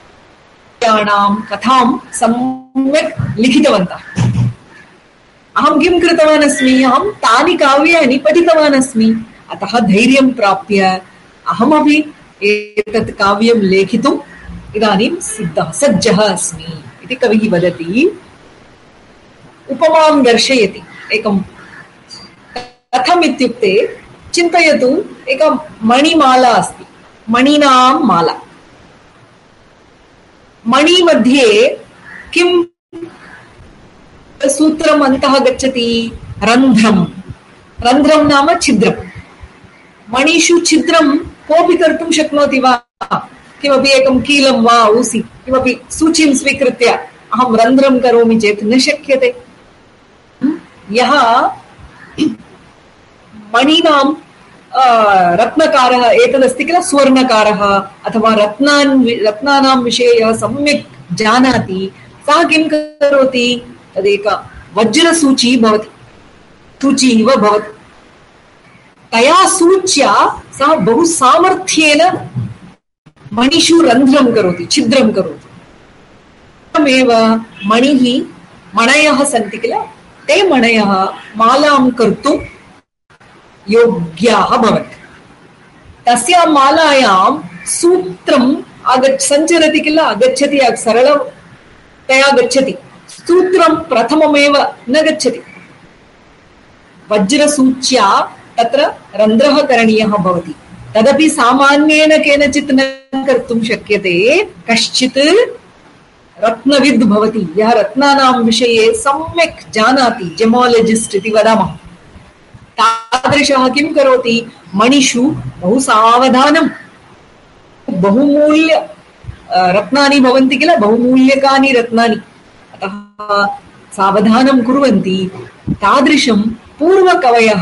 कथां सम्यक् लिखितवन्तः। अहं किं कृतवान् अस्मि? अहं तानि काव्यानि पठितवान् अस्मि, अतः धैर्यं प्राप्य अहमपि एतत् काव्यं लेखितुम् इदानीं सिद्धः सज्जः अस्मि इति कविः वदति। उपमां दर्शयति एकं। कथम् इत्युक्ते, चिन्तयतु, एका मणिमाला अस्ति, मणीनां माला। मणि मध्ये किं सूत्रम् अन्तः गच्छति? रन्ध्रम्। रन्ध्रं नाम छिद्रम्। मणिषु छिद्रं कोऽपि कर्तुं शक्नोति वा? किमपि एकं कीलं वा ऊसि किमपि सूचीं स्वीकृत्य अहं रन्ध्रं करोमि चेत् न शक्यते। यः मणीनां रत्नकारः एतदस्ति किल स्वर्णकारः अथवा रत्नान् रत्नानां विषये यः सम्यक् जानाति सः किं करोति, तदेका वज्रसूची भवति, सूची इव भवति। तया सूच्या सः बहु सामर्थ्येन मणिषु रन्ध्रं करोति, छिद्रं करोति। एवमेव मणिः मणयः सन्ति किल, ते मणयः मालां कर्तुं योग्याः भवन्ति। तस्यां मालायां सूत्रम् आगच्छ सञ्चरति किल, आगच्छति, सरलतया गच्छति। सूत्रं प्रथममेव न गच्छति। वज्रसूच्या तत्र रन्ध्रः करणीयः भवति। तदपि सामान्येन केनचित् न कर्तुं शक्यते। कश्चित् रत्नविद् भवति, यः रत्नानां विषये सम्यक् जानाति, जेमोलजिस्ट् इति वदामः। तादृशः किं करोति, मणिषु बहु सावधानं, बहुमूल्य रत्नानि भवन्ति किल, बहुमूल्यकानि रत्नानि, अतः सावधानं कुर्वन्ति। तादृशं पूर्वकवयः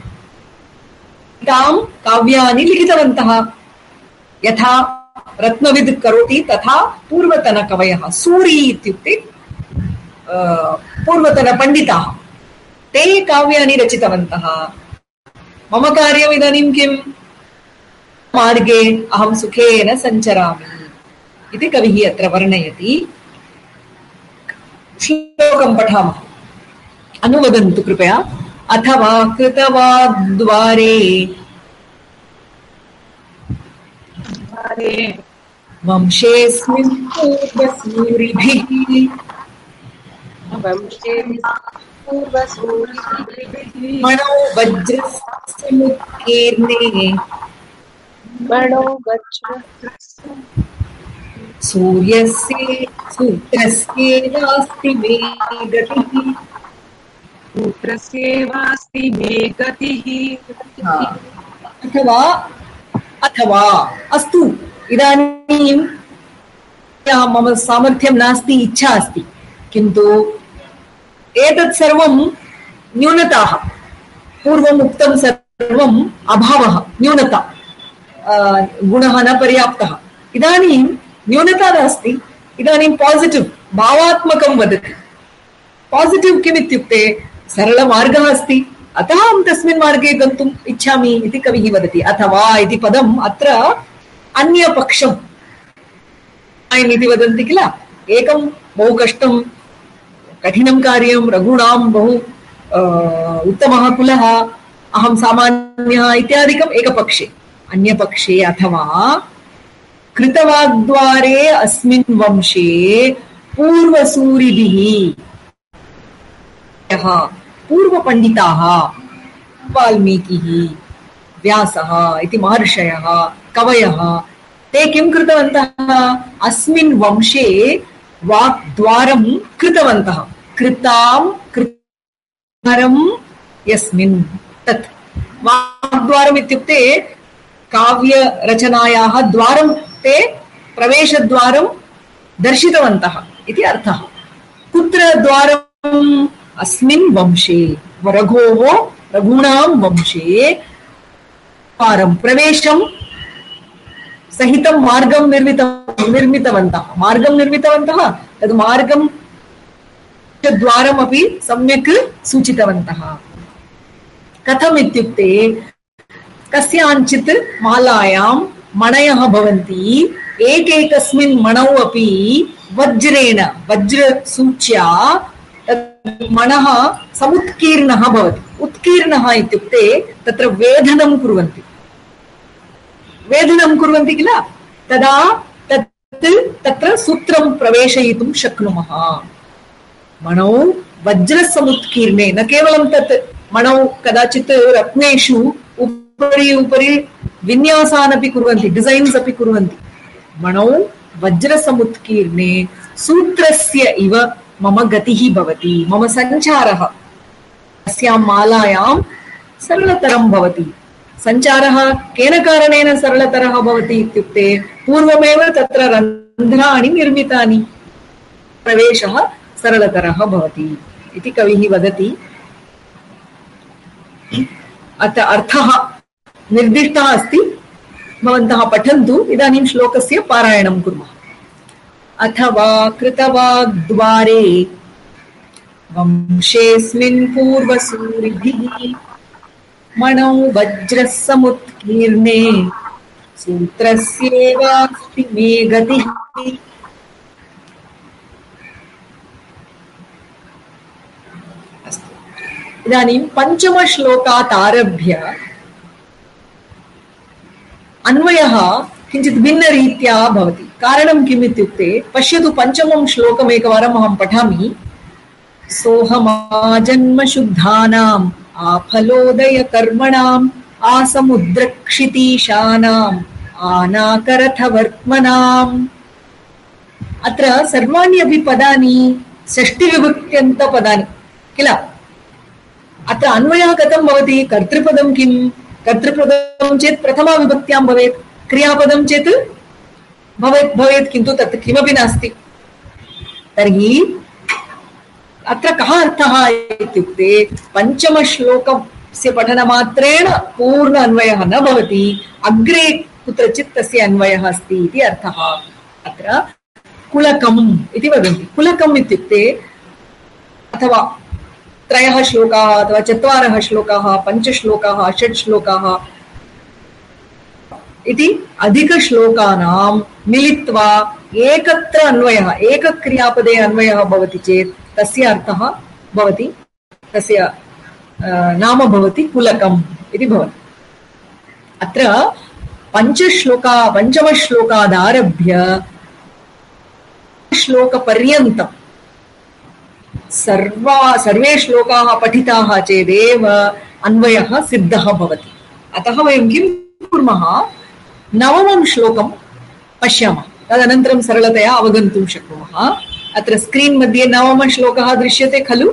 तां काव्यानि लिखितवन्तः। यथा रत्नविद् करोति तथा पूर्वतनकवयः, सूरी इत्युक्ते पूर्वतनपण्डिताः, ते काव्यानि रचितवन्तः। मम कार्यम् इदानीं किं, मार्गे अहं सुखेन सञ्चरामि इति कविः अत्र वर्णयति। श्लोकं पठामः, अनुवदन्तु कृपया। अथवा कृतवाद्वारे वंशेऽस्मिन् पूर्वसूरिभिः मणौ वज्रस्मुत्कीर्णे सूर्यस्य सूत्रस्येवास्ति मे गतिः सूत्रस्येवास्ति मे गतिः। अथवा अथवा अस्तु, इदानीं मम सामर्थ्यं नास्ति, इच्छा अस्ति, किन्तु एतत् सर्वं न्यूनताः, पूर्वम् उक्तं सर्वम् अभावः, न्यूनता, गुणः न पर्याप्तः। इदानीं न्यूनता नास्ति, इदानीं पासिटिव् भावात्मकं वदति। पासिटिव् किमित्युक्ते सरलमार्गः अस्ति, अतः अहं तस्मिन् मार्गे गन्तुम् इच्छामि इति कविः वदति। अथवा इति पदम् अत्र अन्यपक्षम् इति वदन्ति किल, एकं बहु कष्टं कठिनं कार्यं, रघूणां बहु उत्तमः कुलः, अहं सामान्यः इत्यादिकम् एकपक्षे। अन्यपक्षे अथवा कृतवाग्द्वारे अस्मिन् वंशे पूर्वसूरिभिः, पूर्वपण्डिताः, वाल्मीकिः, व्यासः इति महर्षयः, कवयः, ते किं कृतवन्तः, अस्मिन् वंशे वाग्द्वारं कृतवन्तः। कृतां कृतारं यस्मिन्, तत् वाग्द्वारम् इत्युक्ते काव्यरचनायाः द्वारं, ते प्रवेशद्वारं दर्शितवन्तः इति अर्थः। कुत्र द्वारम्, अस्मिन् वंशे, रघोः रघूणां वंशे द्वारं, प्रवेशं सहितं मार्गं निर्मितं निर्मितवन्तः मार्गं निर्मितवन्तः तद् मार्गं द्वारमपि सम्यक् सूचितवन्तः। कथम् इत्युक्ते, कस्याञ्चित् मालायां मणयः भवन्ति, एकैकस्मिन् मणौ अपि वज्रेण, वज्रसूच्या मणः समुत्कीर्णः भवति। उत्कीर्णः इत्युक्ते तत्र वेधनं कुर्वन्ति, वेधनं कुर्वन्ति किल, तदा तत् तत्र सूत्रं प्रवेशयितुं शक्नुमः। मणौ वज्रसमुत्कीर्णे, न केवलं तत् मणौ, कदाचित् रत्नेषु उपरि उपरि विन्यासानपि कुर्वन्ति, डिज़ैन्स् अपि कुर्वन्ति। मणौ वज्रसमुत्कीर्णे सूत्रस्य इव मम गतिः भवति, मम सञ्चारः अस्यां मालायां सरलतरं भवति। सञ्चारः केन कारणेन सरलतरः भवति इत्युक्ते पूर्वमेव तत्र रन्ध्राणि निर्मितानि, प्रवेशः सरलतरः भवति इति कविः वदति। अत्र अर्थः निर्दिष्टः अस्ति, भवन्तः पठन्तु। इदानीं श्लोकस्य पारायणं कुर्मः। अथवा कृतवाग्द्वारे वंशेऽस्मिन् पूर्वसूरिभिः मणौ वज्रः समुत्कीर्णे सूत्रस्येवास्ति मे गतिः। इदानीं पञ्चमश्लोकात् आरभ्य अन्वयः किञ्चित् भिन्नरीत्या भवति। कारणं किम् इत्युक्ते, पश्यतु, पञ्चमं श्लोकम् एकवारम् अहं पठामि। सोऽहमाजन्मशुद्धानाम् आफलोदयकर्मणाम् आसमुद्रक्षितीशानाम् आनाकरथवर्त्मनाम्। अत्र सर्वाणि अपि पदानि षष्टिविभक्त्यन्तपदानि किल। अत्र अन्वयः कथं भवति? कर्तृपदं किं? कर्तृपदं चेत् प्रथमा विभक्त्यां भवेत्, क्रियापदं चेत् भवेत् भवेत् किन्तु तत् किमपि नास्ति। तर्हि अत्र कः अर्थः इत्युक्ते, पञ्चमश्लोकस्य पठनमात्रेण पूर्ण अन्वयः न भवति, अग्रे कुत्रचित् तस्य अन्वयः अस्ति इति अर्थः। अत्र कुलकम् इति वदन्ति। कुलकम् इत्युक्ते अथवा त्रयः श्लोकाः अथवा चत्वारः श्लोकाः, पञ्चश्लोकाः, षट् श्लोकाः इति अधिकश्लोकानां मिलित्वा एकत्र अन्वयः, एकक्रियापदे अन्वयः भवति चेत् तस्य अर्थः भवति, तस्य नाम भवति कुलकम् इति भवति। अत्र पञ्चश्लोका पञ्चमश्लोकादारभ्य श्लोकपर्यन्तं सर्वा सर्वे श्लोकाः पठिताः चेदेव अन्वयः सिद्धः भवति। अतः वयं किं कुर्मः, नवमं श्लोकं पश्यामः, तदनन्तरं सरलतया अवगन्तुं शक्नुमः। अत्र स्क्रीन् मध्ये नवमः श्लोकः दृश्यते खलु?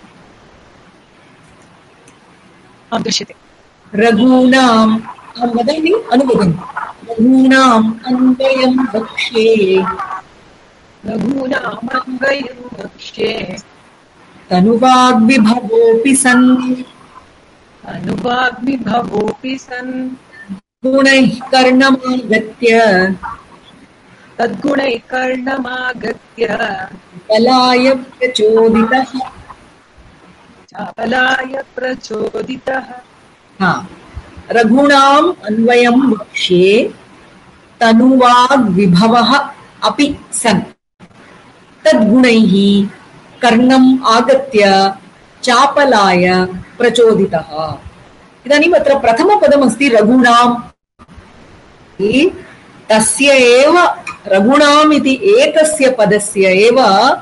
दृश्यते। रघूनाम्, अहं वदामि, अनुवदन्तु। रघूनाम् अन्वयं वक्ष्ये, रघूनाम् अन्वयं वक्ष्ये, तनुवाग्विभवोऽपि सन्, अनुवाग्विभवोऽपि सन्, गुणैः कर्णमागत्य, तद्गुणैः कर्णमागत्य, बलाय प्रचोदितः। चापलाय प्रचोदितः। हाँ, रघूणाम् अन्वयं वक्ष्ये तनुवाग्विभवः अपि सन्, तद्गुणैः कर्णम् आगत्य चापलाय प्रचोदितः। इदानीम् अत्र प्रथमपदमस्ति रघूणाम्। तस्य एव रघूणाम् इति एकस्य पदस्य एव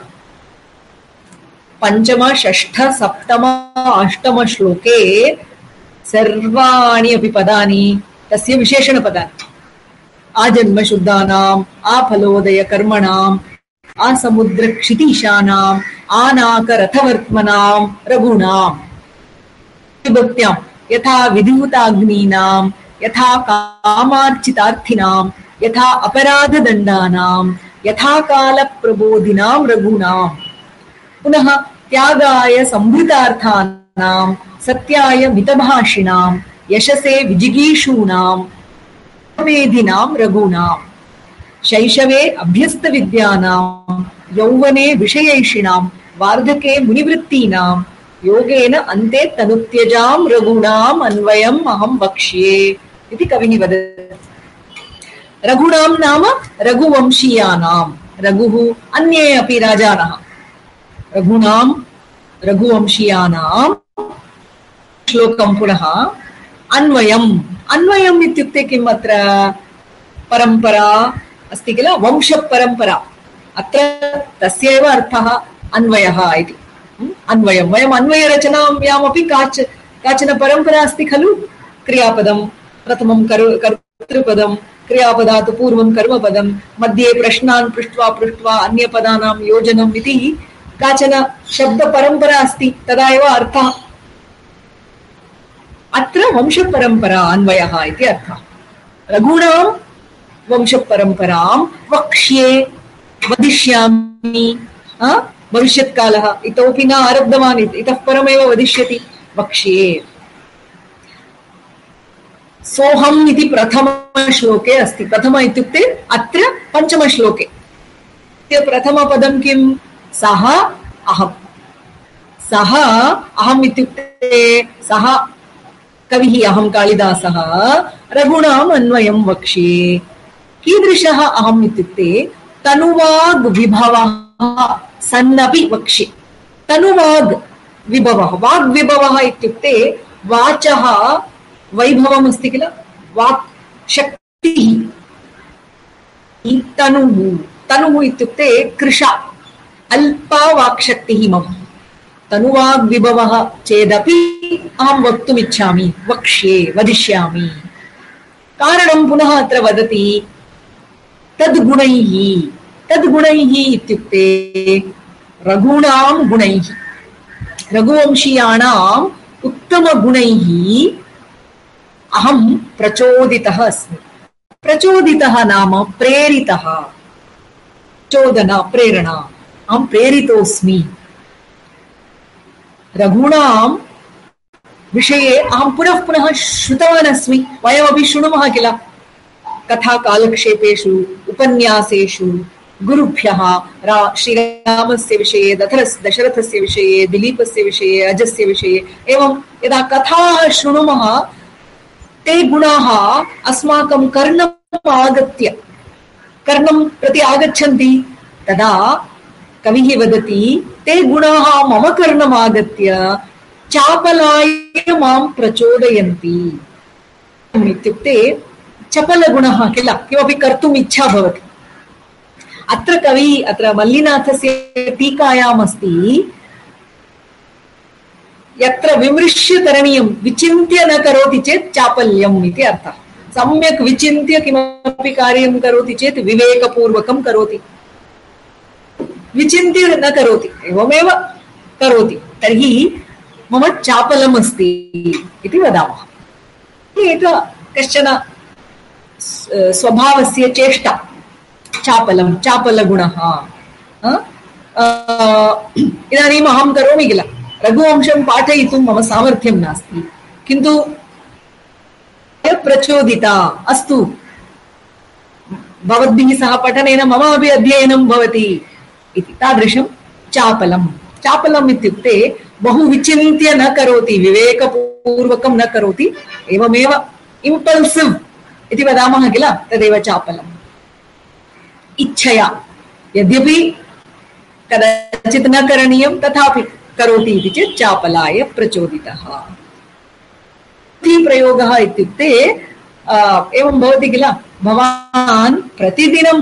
पञ्चम, षष्ठ, सप्तम, अष्टम श्लोके सर्वाणि अपि पदानि तस्य विशेषणपदानि। आजन्मशुद्धानाम्, आफलोदयकर्मणाम्, आसमुद्रक्षितीशानाम्, आनाकरथवर्त्मनाम्, रघूणाम् विभक्त्यां यथा विधूताग्नीनाम्, यथा कामार्चितार्थिनाम्, यथा अपराधदण्डानाम्, यथा कालप्रबोधिनाम् रघूणाम्, पुनः त्यागाय संभृतार्थानाम्, सत्याय मितभाषिणाम्, यशसे विजिगीषूणाम्, मेधिनाम् रघूणाम्, शैशवे अभ्यस्तविद्यानाम्, यौवने विषयैषिणाम्, वार्धके मुनिवृत्तीनाम्, योगेन अन्ते तनुत्यजाम् रघूणाम् अन्वयम् अहं वक्ष्ये इति कविः वदति। रघूणां नाम रघुवंशीयानाम्, रघुः अन्ये अपि राजानः, रघूणां रघुवंशीयानां। श्लोकं पुनः अन्वयम्। अन्वयम् इत्युक्ते किम्? अत्र परम्परा अस्ति किल, वंशपरम्परा। अत्र तस्यैव अर्थः अन्वयः इति। अन्वयम्, वयम् अन्वयरचनायामपि काच काचन परम्परा अस्ति खलु। क्रियापदं प्रथमं कर्तृपदं, क्रियापदात् पूर्वं कर्मपदं, मध्ये प्रश्नान् पृष्ट्वा पृष्ट्वा अन्यपदानां योजनम् इति काचन शब्दपरम्परा अस्ति, तदा एव अर्थः। अत्र वंशपरम्परा अन्वयः इति अर्थः। रघूणां वंशपरम्परां वक्ष्ये वदिष्यामि। भविष्यत्कालः इतोपि न आरब्धवान्, इतः परमेव वदिष्यति। वक्ष्ये सोऽहम् इति प्रथमश्लोके अस्ति। प्रथम इत्युक्ते अत्र पञ्चमश्लोके प्रथमपदं किं? सः अहम्। सः अहम् इत्युक्ते सः कविः अहं कालिदासः रघूणाम् अन्वयं वक्ष्ये। कीदृशः अहम् इत्युक्ते तनुवाग् विभवः सन्नपि वक्ष्ये। तनुवाग् विभवः, वाग्विभवः इत्युक्ते वाचः वैभवम् अस्ति किल, वाक् शक्तिः। तनुः, तनुः इत्युक्ते कृशा, अल्पा वाक्शक्तिः मम। तनुवाग् विभवः चेदपि अहं वक्तुमिच्छामि, वक्ष्ये, वदिष्यामि। कारणं पुनः अत्र वदति तद्गुणैः। तद्गुणैः इत्युक्ते रघूणां गुणैः, रघुवंशीयाणाम् उत्तमगुणैः अहं प्रचोदितः अस्मि। प्रचोदितः नाम प्रेरितः, चोदना प्रेरणा, अहं प्रेरितोऽस्मि। रघूणां विषये अहं पुनः पुनः श्रुतवान् अस्मि। वयमपि शृणुमः किल, कथाकालक्षेपेषु, उपन्यासेषु गुरुभ्यः रा श्रीरामस्य विषये, दशरथस्य विषये, दिलीपस्य विषये, अजस्य विषये, एवं यदा कथाः शृणुमः ते गुणाः अस्माकं कर्णम् आगत्य कर्णं प्रति आगच्छन्ति। तदा कविः वदति ते गुणाः मम कर्णम् आगत्य चापलाय मां प्रचोदयन्ति। इत्युक्ते चपलगुणः किल, किमपि कर्तुम् इच्छा भवति। अत्र कवि अत्र मल्लिनाथस्य टीकायाम् अस्ति, यत्र विमृश्य करणीयं विचिन्त्य न करोति चेत् चापल्यम् इति अर्थः। सम्यक् विचिन्त्य किमपि कार्यं करोति चेत् विवेकपूर्वकं करोति, विचिन्त्य न करोति, एवमेव करोति तर्हि मम चापलम् अस्ति इति वदामः। एतत् कश्चन स्वभावस्य चेष्टा, चापलं, चापलगुणः। इदानीम् अहं करोमि किल, रघुवंशं पाठयितुं मम सामर्थ्यं नास्ति, किन्तु प्रचोदिता अस्तु, भवद्भिः सह पठनेन मम अपि अध्ययनं भवति इति, तादृशं चापलं। चापलम् इत्युक्ते बहु विचिन्त्य न करोति, विवेकपूर्वकं न करोति, एवमेव इम्पल्सिव् इति वदामः किल, तदेव चापलम्। इच्छया, यद्यपि कदाचित् न करणीयं तथापि करोति इति चेत् चापलाय प्रचोदितः। प्रयोगः इत्युक्ते एवं भवति किल, भवान् प्रतिदिनं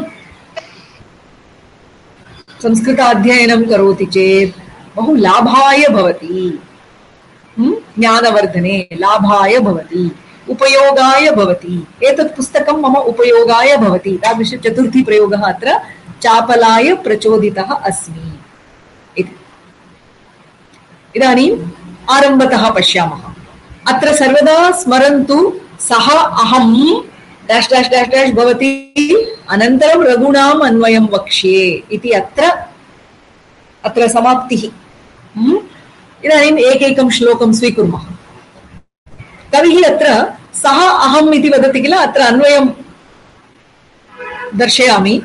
संस्कृताध्ययनं करोति चेत् बहु लाभाय भवति, ज्ञानवर्धने लाभाय भवति, उपयोगाय भवति। एतत् पुस्तकं मम उपयोगाय भवति, तादृश चतुर्थी प्रयोगः अत्र चापलाय प्रचोदितः अस्मि इति। इदानीम् आरम्भतः पश्यामः। अत्र सर्वदा स्मरन्तु, सः अहं डैश् डैश् डैश् डैश् भवति, अनन्तरं रघूणाम् अन्वयं वक्ष्ये इति अत्र अत्र समाप्तिः। इदानीम् एकैकं श्लोकं स्वीकुर्मः। कविः अत्र सः अहम् इति वदति किल, अत्र अन्वयं दर्शयामि,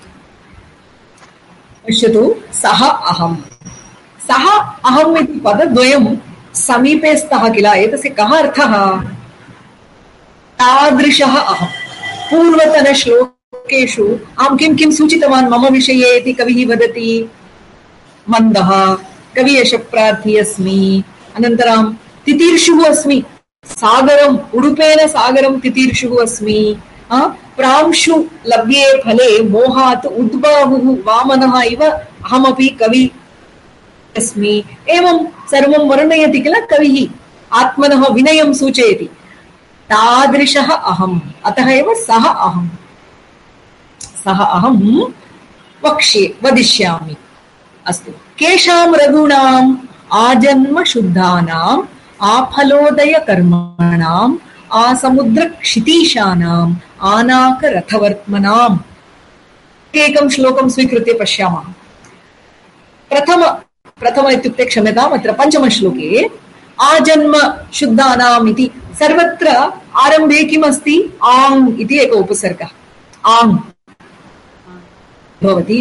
पश्यतु। सः अहम्, सः अहम् इति पदद्वयं समीपे स्तः किल, एतस्य कः अर्थः? तादृशः अहम्। पूर्वतनश्लोकेषु अहं किं किं सूचितवान् मम विषये इति कविः वदति। मन्दः, कवियशप्रार्थी अस्मि, अनन्तरं तितीर्षुः अस्मि, सागरम् उडुपेन सागरं तितीर्षुः अस्मि, प्रांशु लभ्ये फले मोहात् उद्बाहुः वामनः इव अहमपि कवि अस्मि, एवं सर्वं वर्णयति किल कविः, आत्मनः विनयं सूचयति। तादृशः अहम्, अतः एव सः अहम्, सः अहं वक्ष्ये, वदिष्यामि। अस्तु, केषां रघूणाम्? आजन्म शुद्धानां आफलोदयकर्मणाम् आसमुद्रक्षितीशानाम् आनाकरथवर्त्मनाम्। एकं श्लोकं स्वीकृत्य पश्यामः। प्रथम प्रथम इत्युक्ते क्षम्यताम्, अत्र पञ्चमश्लोके आजन्म शुद्धानाम् इति सर्वत्र आरम्भे किम् अस्ति? आङ् इति एक उपसर्गः आङ् भवति।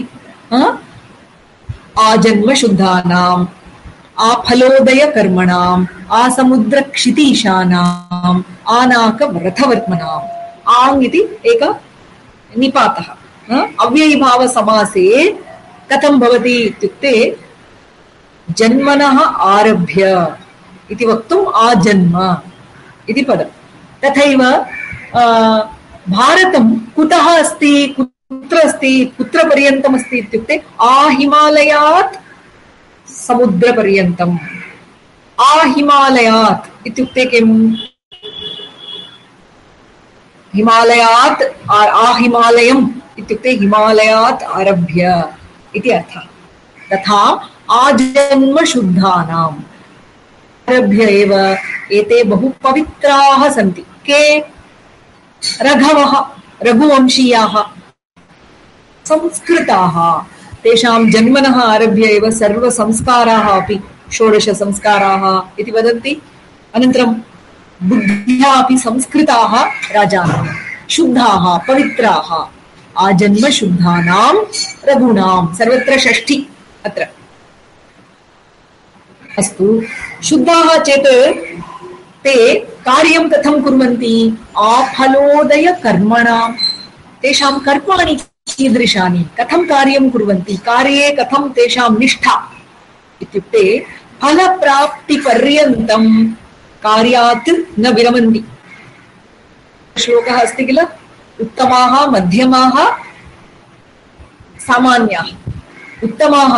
आजन्म शुद्धानाम् आफलोदयकर्मणाम् आसमुद्रक्षितीशानाम् आनाकरथवर्त्मनाम्। आङ् इति एक निपातः। अव्ययीभावसमासे कथं भवति इत्युक्ते जन्मनः आरभ्य इति वक्तुम् आजन्म इति पदम्। तथैव भारतं कुतः अस्ति, कुत्र अस्ति, कुत्र पर्यन्तम् अस्ति इत्युक्ते आहिमालयात् समुद्रपर्यन्तम्। आहिमालयात् इत्युक्ते किम्? हिमालयात् आहिमालयम् इत्युक्ते हिमालयात् आरभ्य इति अर्थः। तथा आजन्म शुद्धानाम् आरभ्य एव एते बहु पवित्राः सन्ति। के? रघवः, रघुवंशीयाः, संस्कृताः। तेषां जन्मनः आरभ्य एव सर्वसंस्काराः अपि षोडश संस्काराः इति वदन्ति। अनन्तरं बुद्ध्या अपि संस्कृताः राजानः, शुद्धाः, पवित्राः। आजन्म शुद्धानां रघूणां, सर्वत्र षष्ठी अत्र। अस्तु, शुद्धाः चेत् ते कार्यं कथं कुर्वन्ति? आफलोदय कर्मणां। तेषां कर्माणि कीदृशानि, कथं कार्यं कुर्वन्ति, कार्ये कथं तेषां निष्ठा इत्युक्ते फलप्राप्तिपर्यन्तं कार्यात् न विरमन्ति। श्लोकः अस्ति किल, उत्तमाः, मध्यमाः, सामान्याः। उत्तमाः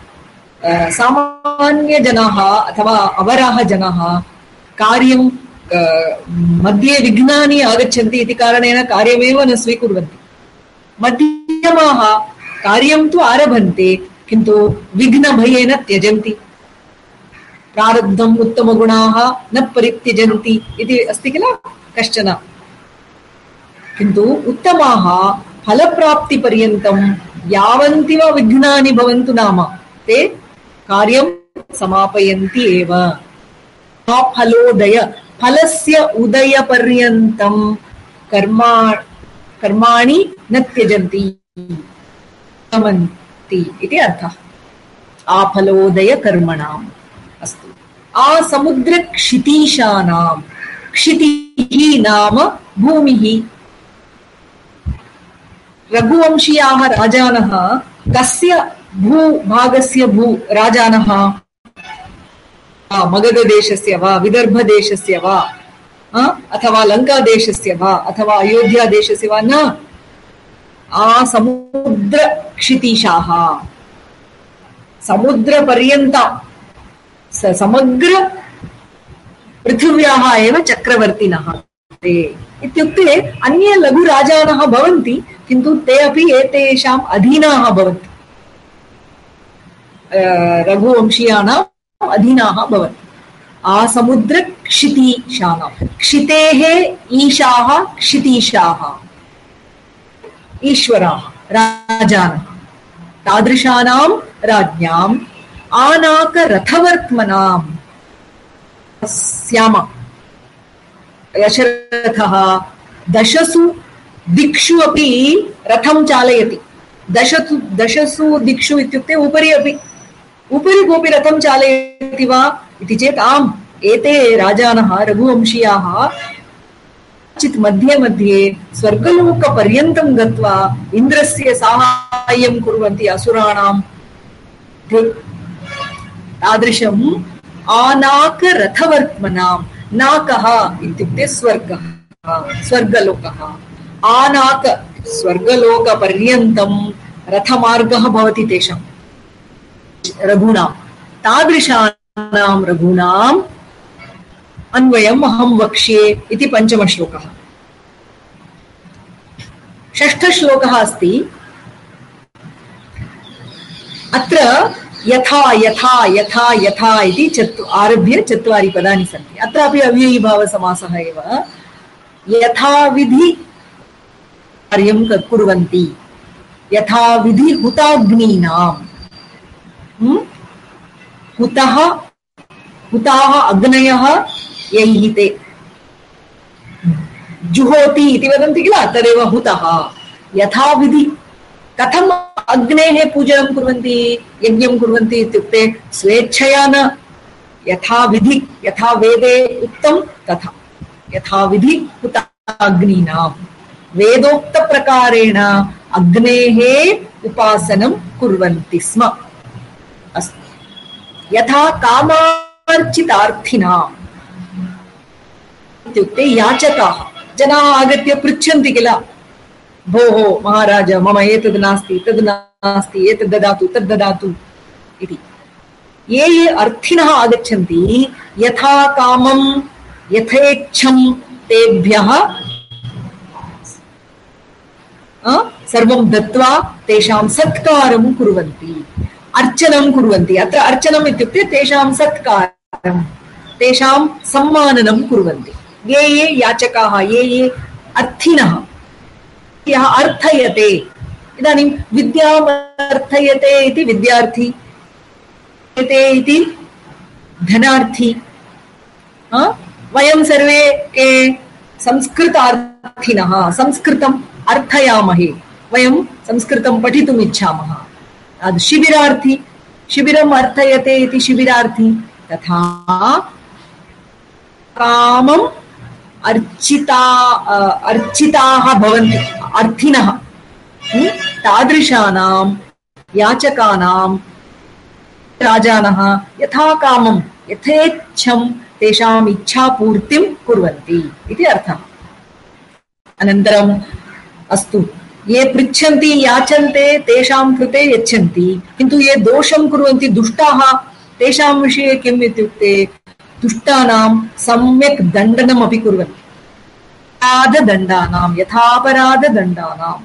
सामान्यजनाः अथवा अवराः जनाः कार्यं मध्ये विघ्नानि आगच्छन्ति इति कारणेन कार्यमेव न स्वीकुर्वन्ति। मध्यमाः कार्यं तु आरभन्ते किन्तु विघ्नभयेन त्यजन्ति। प्रारब्धम् उत्तमगुणाः न परित्यजन्ति इति अस्ति किल कश्चन। किन्तु उत्तमाः फलप्राप्तिपर्यन्तं यावन्ति वा विघ्नानि भवन्तु नाम ते कार्यं समापयन्ति एव। फलोदय, फलस्य उदयपर्यन्तं कर्मा कर्माणि न त्यजन्ति इति अर्थः। आफलोदय कर्मणाम्। अस्तु, आसमुद्रक्षितीशानां। क्षितिः नाम भूमिः। रघुवंशीयाः राजानः कस्य भूभागस्य भू राजानः? मगधदेशस्य वा, विदर्भदेशस्य वा, अथवा लङ्कादेशस्य वा, अथवा अयोध्यादेशस्य वा? न, आसमुद्रक्षितीशाः। समुद्रपर्यन्त समग्र पृथिव्याः एव चक्रवर्तिनः ते इत्युक्ते अन्ये लघुराजानः भवन्ति किन्तु ते अपि एतेषाम् अधीनाः भवन्ति। रघुवंशीयानाम् अधीनाः भवन्ति। आसमुद्रक्षितीशानां। क्षितेः ईशाः क्षितीशाः, ईश्वराः, राजानः। तादृशानां राज्ञाम् आनाकरथवर्त्मनां स्याम। दशरथः दशसु दिक्षु अपि रथं चालयति। दशसु दशसु दिक्षु इत्युक्ते उपरि अपि, उपरि कोऽपि रथं चालयति वा इति चेत् आम्, एते राजानः रघुवंशीयाः चित् मध्ये मध्ये स्वर्गलोकपर्यन्तं गत्वा इन्द्रस्य साहाय्यं कुर्वन्ति असुराणां। तादृशम् आनाकरथवर्त्मनां। नाकः इत्युक्ते स्वर्गः, स्वर्गलोकः। आनाक स्वर्गलोकपर्यन्तं रथमार्गः भवति तेषां रघूणां। तादृशानां रघूणाम् अन्वयम् अहं वक्ष्ये इति पञ्चमश्लोकः। षष्ठश्लोकः अस्ति। अत्र यथा यथा यथा यथा इति चतु आरभ्य चत्वारि पदानि सन्ति। अत्रापि अव्ययीभावसमासः एव। यथाविधि कार्यं कुर्वन्ति, यथाविधि हुताग्नीनां, हुतः हुताः अग्नयः यैः ते जुहोति इति वदन्ति किल, तदेव हुतः। यथाविधि कथम् अग्नेः पूजनं कुर्वन्ति, यज्ञं कुर्वन्ति इत्युक्ते स्वेच्छया न, यथाविधि, यथा वेदे उक्तं तथा यथाविधि हुताग्नीनां, वेदोक्तप्रकारेण अग्नेः उपासनं कुर्वन्ति स्म। अस्तु, यथा कामार्चितार्थिनाम् इत्युक्ते याचकाः, जनाः आगत्य पृच्छन्ति किल, भोः महाराज मम एतद् नास्ति तद् नास्ति, एतद् ददातु तद् ददातु इति। ये ये अर्थिनः आगच्छन्ति यथा कामं यथेच्छं तेभ्यः सर्वं दत्त्वा तेषां सत्कारं कुर्वन्ति, अर्चनं कुर्वन्ति। अत्र अर्चनम् इत्युक्ते तेषां सत्कारं, तेषां सम्माननं कुर्वन्ति। ये ये याचकाः, ये ये अर्थिनः, यः अर्थयते, इदानीं विद्याम् अर्थयते इति विद्यार्थी, इति धनार्थी। वयं सर्वे के संस्कृतार्थिनः, संस्कृतम् अर्थयामहे, वयं संस्कृतं पठितुम् इच्छामः। शिबिरार्थी, शिबिरम् अर्थयते इति शिबिरार्थी। तथा कामम् अर्चिता अर्चिताः भवन्ति अर्थिनः, तादृशानां याचकानां राजानः यथा कामं यथेच्छं तेषाम् इच्छापूर्तिं कुर्वन्ति इति अर्थः। अनन्तरम् अस्तु, ये पृच्छन्ति याचन्ते तेषां कृते यच्छन्ति, किन्तु ये दोषं कुर्वन्ति दुष्टाः, तेषां विषये किम् इत्युक्ते दुष्टानां सम्यक् दण्डनमपि कुर्वन्ति। अपराधदण्डानां, यथापराधदण्डानां,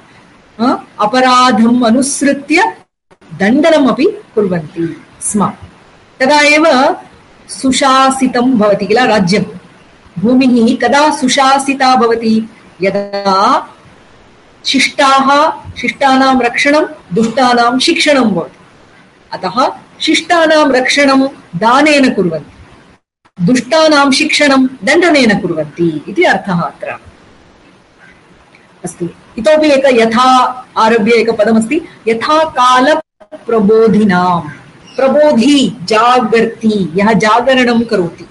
अपराधम् अनुसृत्य दण्डनमपि कुर्वन्ति स्म। तदा एव सुशासितं भवति किल राज्यं। भूमिः कदा सुशासिता भवति, यदा शिष्टाः, शिष्टानां रक्षणं, दुष्टानां शिक्षणं भवति। अतः शिष्टानां रक्षणं दानेन कुर्वन्ति, दुष्टानां शिक्षणं दण्डनेन कुर्वन्ति इति अर्थः अत्र। अस्तु, इतोपि एक यथा आरभ्य एक पदमस्ति, यथा काल प्रबोधिनां। प्रबोधी जागर्ति, यः जागरणं करोति,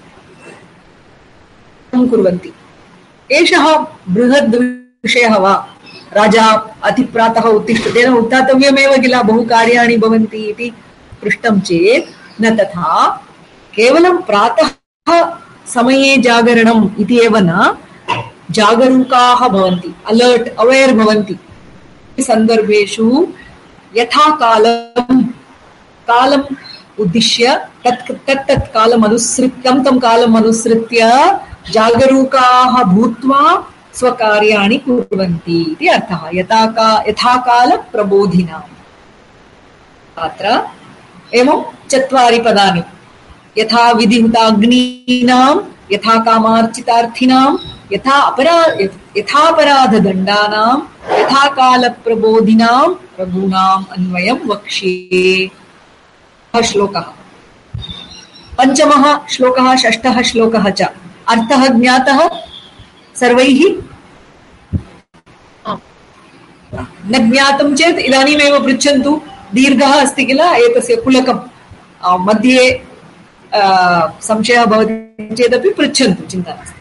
कुर्वन्ति। एषः बृहद् विषयः वा? राजा अतिप्रातः उत्तिष्ठति, तेन उत्थातव्यमेव किल, बहु कार्याणि भवन्ति इति पृष्टं चेत् न तथा। केवलं प्रातः समये जागरणम् इति एव न, जागरूकाः भवन्ति, अलर्ट् अवेर् भवन्ति। सन्दर्भेषु यथा कालं कालम् उद्दिश्य तत् तत् तत् कालम् अनुसृत्य तं तं कालम् अनुसृत्य जागरूकाः भूत्वा स्वकार्याणि कुर्वन्ति इति अर्थः। यथा का यथा काल प्रबोधिनाम्। अत्र एवं चत्वारि पदानि, यथा विधिहुताग्नीनां, यथा कामार्चितार्थिनां, यथा अपरा यथापराधदण्डानां, यथा कालप्रबोधिनां रघूनाम् अन्वयं वक्ष्ये। श्लोकः पञ्चमः श्लोकः, षष्ठः श्लोकः च। अर्थः ज्ञातः सर्वैः? न ज्ञातं चेत् इदानीमेव पृच्छन्तु। दीर्घः अस्ति किल एतस्य कुलकं, मध्ये संशयः भवति चेदपि पृच्छन्तु, चिन्ता नास्ति।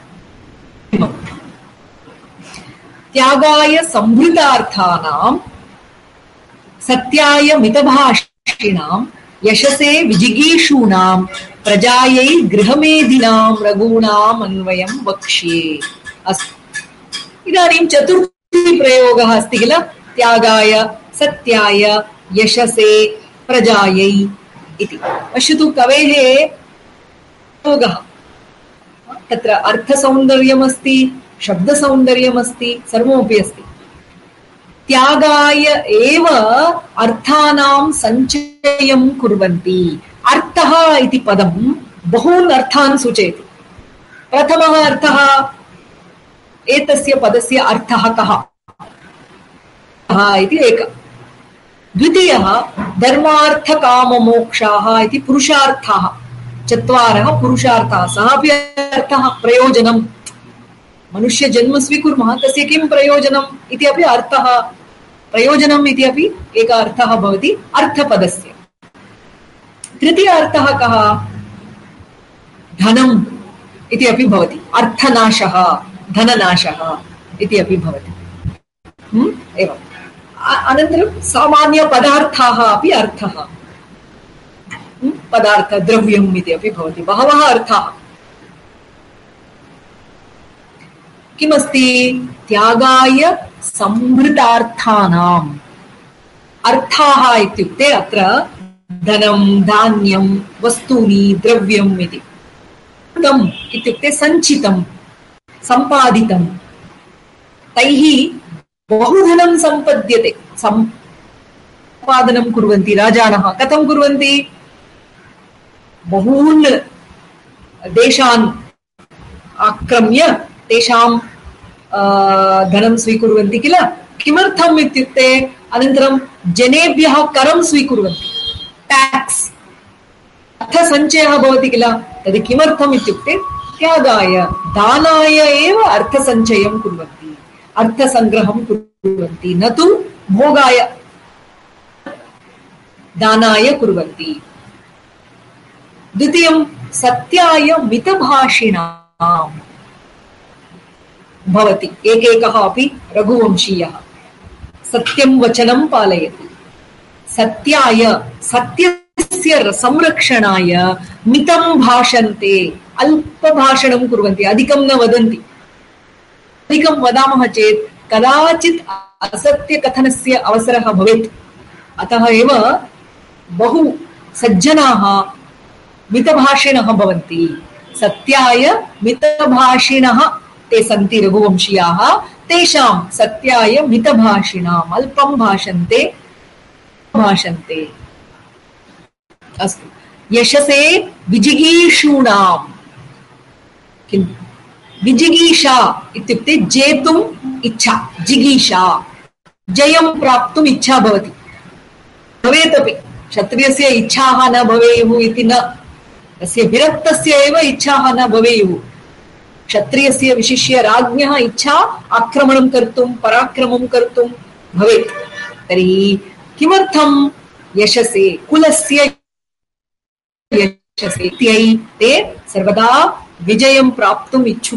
त्यागाय संभृतार्थानां, सत्याय मितभाषिणां, यशसे विजिगीषूणां, प्रजायै गृहमेधिनां रघूणाम् अन्वयं वक्ष्ये। अस्तु, इदानीं चतुर्थी प्रयोगः अस्ति किल, त्यागाय, सत्याय, यशसे, प्रजायै इति। पश्यतु, कवेः प्रयोगः, तत्र अर्थसौन्दर्यमस्ति, शब्दसौन्दर्यमस्ति, सर्वमपि अस्ति। त्यागाय एव अर्थानां सञ्च संचयं कुर्वन्ति। अर्थः इति पदं बहून् अर्थान् सूचयति। प्रथमः अर्थः, एतस्य पदस्य अर्थः कः इति एकः। द्वितीयः, धर्मार्थकाममोक्षाः इति पुरुषार्थाः, चत्वारः पुरुषार्थाः। सः अपि अर्थः प्रयोजनं। मनुष्य जन्म स्वीकुर्मः, तस्य किं प्रयोजनम् इति अपि अर्थः, प्रयोजनम् इति अपि एकः अर्थः भवति अर्थपदस्य। तृतीय अर्थः कः, धनम् इति अपि भवति, अर्थनाशः, धननाशः इति अपि भवति। एवम् अनन्तरं सामान्यपदार्थाः अपि अर्थः, पदार्थ द्रव्यम् इति अपि भवति। बहवः अर्थाः। किमस्ति, त्यागाय संभृतार्थानाम् अर्थाः इत्युक्ते अत्र धनं, धान्यं, वस्तूनि, द्रव्यम् इति। तम् इत्युक्ते सञ्चितं, सम्पादितं। तैः बहुधनं सम्पद्यते, सम्पादनं कुर्वन्ति राजानः। कथं कुर्वन्ति, बहून् देशान् आक्रम्य तेषां धनं स्वीकुर्वन्ति किल। किमर्थम् इत्युक्ते अनन्तरं जनेभ्यः करं स्वीकुर्वन्ति, टैक्स्, अर्थसञ्चयः भवति किल। तद् किमर्थम् इत्युक्ते त्यागाय, दानाय एव अर्थसञ्चयं कुर्वन्ति, अर्थसङ्ग्रहं कुर्वन्ति, न तु भोगाय, दानाय कुर्वन्ति। द्वितीयं, सत्याय मितभाषिणाम् भवति। एकैकः अपि रघुवंशीयः सत्यं वचनं पालयति। सत्याय, सत्यस्य संरक्षणाय मितं भाषन्ते, अल्पभाषणं कुर्वन्ति, अधिकं न वदन्ति। अधिकं वदामः चेत् कदाचित् असत्यकथनस्य अवसरः भवेत्। अतः एव बहु सज्जनाः मितभाषिणः भवन्ति। सत्याय मितभाषिणः ते सन्ति रघुवंशीयाः। तेषां सत्याय मितभाषिणाम्, अल्पं भाषन्ते भाषन्ते। अस्तु, यशसे विजिगीषूणाम्। किं विजिगीषा इत्युक्ते जेतुम् इच्छा, जिगीषा, जयं प्राप्तुम् इच्छा भवति। भवेदपि क्षत्रियस्य इच्छाः न भवेयुः इति न, तस्य विरक्तस्य एव इच्छाः न भवेयुः। क्षत्रियस्य विशिष्य राज्ञः इच्छा आक्रमणं कर्तुं, पराक्रमं कर्तुं भवेत्। तर्हि किमर्थं यशसे, कुलस्य यशसे, ते सर्वदा विजयं प्राप्तुम् इच्छु।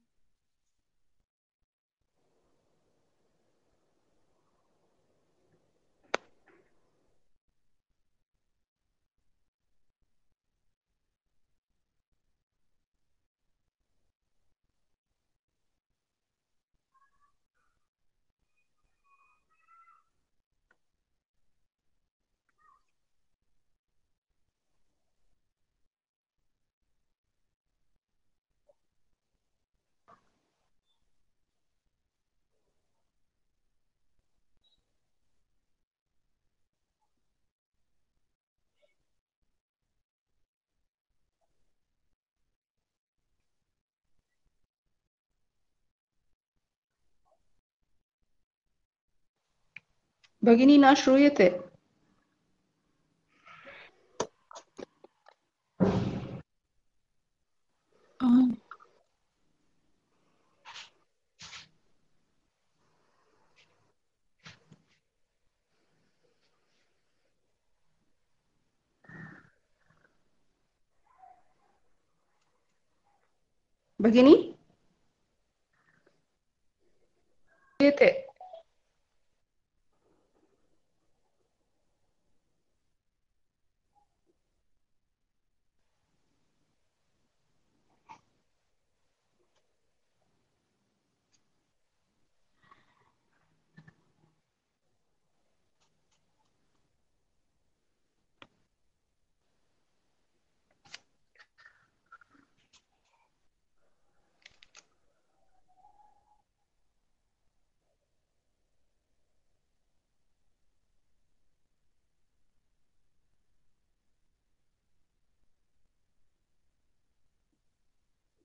भगिनी न श्रूयते। भगिनी श्रूयते।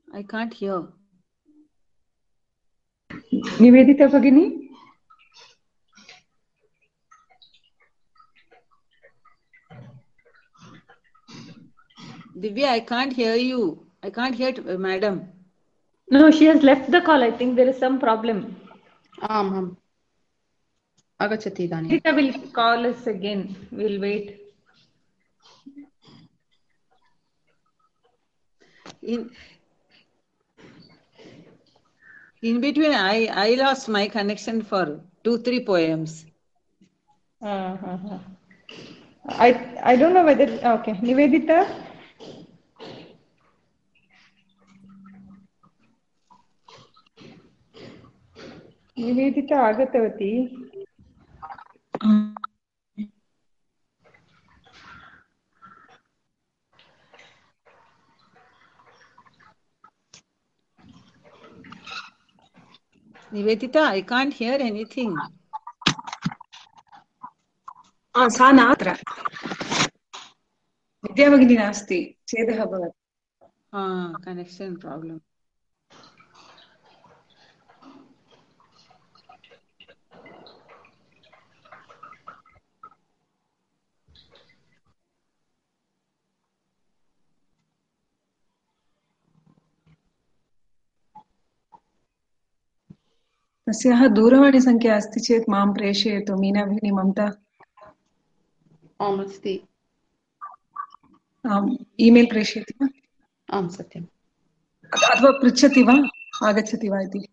I can't hear. Nivedita Bhagini? Divya, I can't hear you. I can't hear t- uh, madam. No, she has left the call. I think there is some problem. आम् आम् आगच्छति इदानीं. Nivedita will call us again. We'll wait. In in between, I I lost my connection for two three poems. Uh, uh, uh. I I don't know whether okay. Nivedita. Nivedita Agatavati. Nivedita, I can't hear anything. सा नात्र विद्याभगिनी नास्ति छेदः भवति. Ah, connection problem. तस्याः दूरवाणीसङ्ख्या अस्ति चेत् मां प्रेषयतु मीना भगिनी. ममता आम् अस्ति. आम् ईमेल् प्रेषयति वा? आम् सत्यम्. अथवा पृच्छति वा आगच्छति वा इति?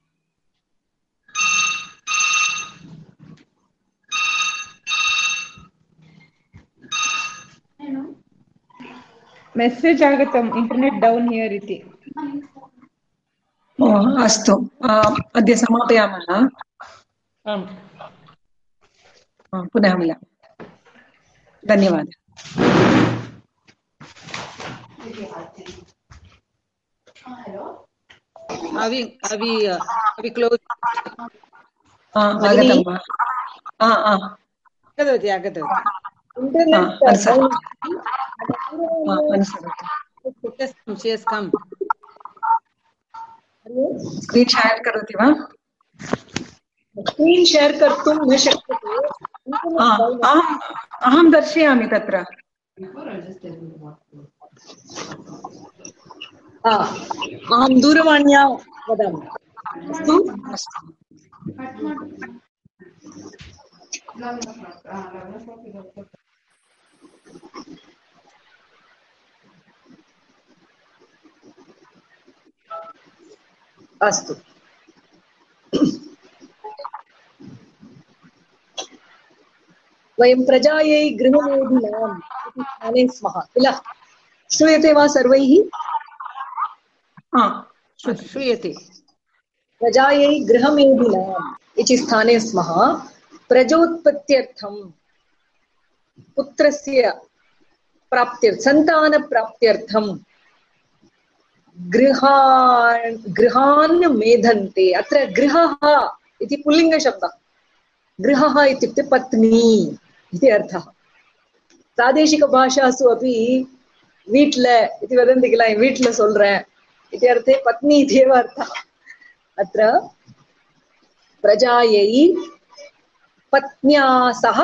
Message agatam internet down here iti. ओ अस्तु, अद्य समापयामः. आम्. पुनः मिलामः. धन्यवादः. Are we are we uh, are we close? आगतं वा? आगतवती आगतवती. She has come. Screen share करोति वा? स्क्रीन् शेर् कर्तुं न शक्यते. अहम् अहं दर्शयामि तत्र. अहं दूरवाण्या वदामि. अस्तु अस्तु. वयं प्रजायै गृहमेधिनाम् इति स्थाने स्मः किल? श्रूयते वा सर्वैः? श्रूयते. प्रजायै गृहमेधिनाम् इति स्थाने स्मः. प्रजोत्पत्त्यर्थं पुत्रस्य प्राप्त्यर्थं सन्तानप्राप्त्यर्थं गृहान् गृहान् मेधन्ते. अत्र गृहः इति पुल्लिङ्गशब्दः. गृहः इत्युक्ते पत्नी इति अर्थः. प्रादेशिकभाषासु अपि वीट्ल इति वदन्ति किल, वीट्ल सोल्रेन् इति अर्थे पत्नी इत्येव अर्थः. अत्र प्रजायै पत्न्या सह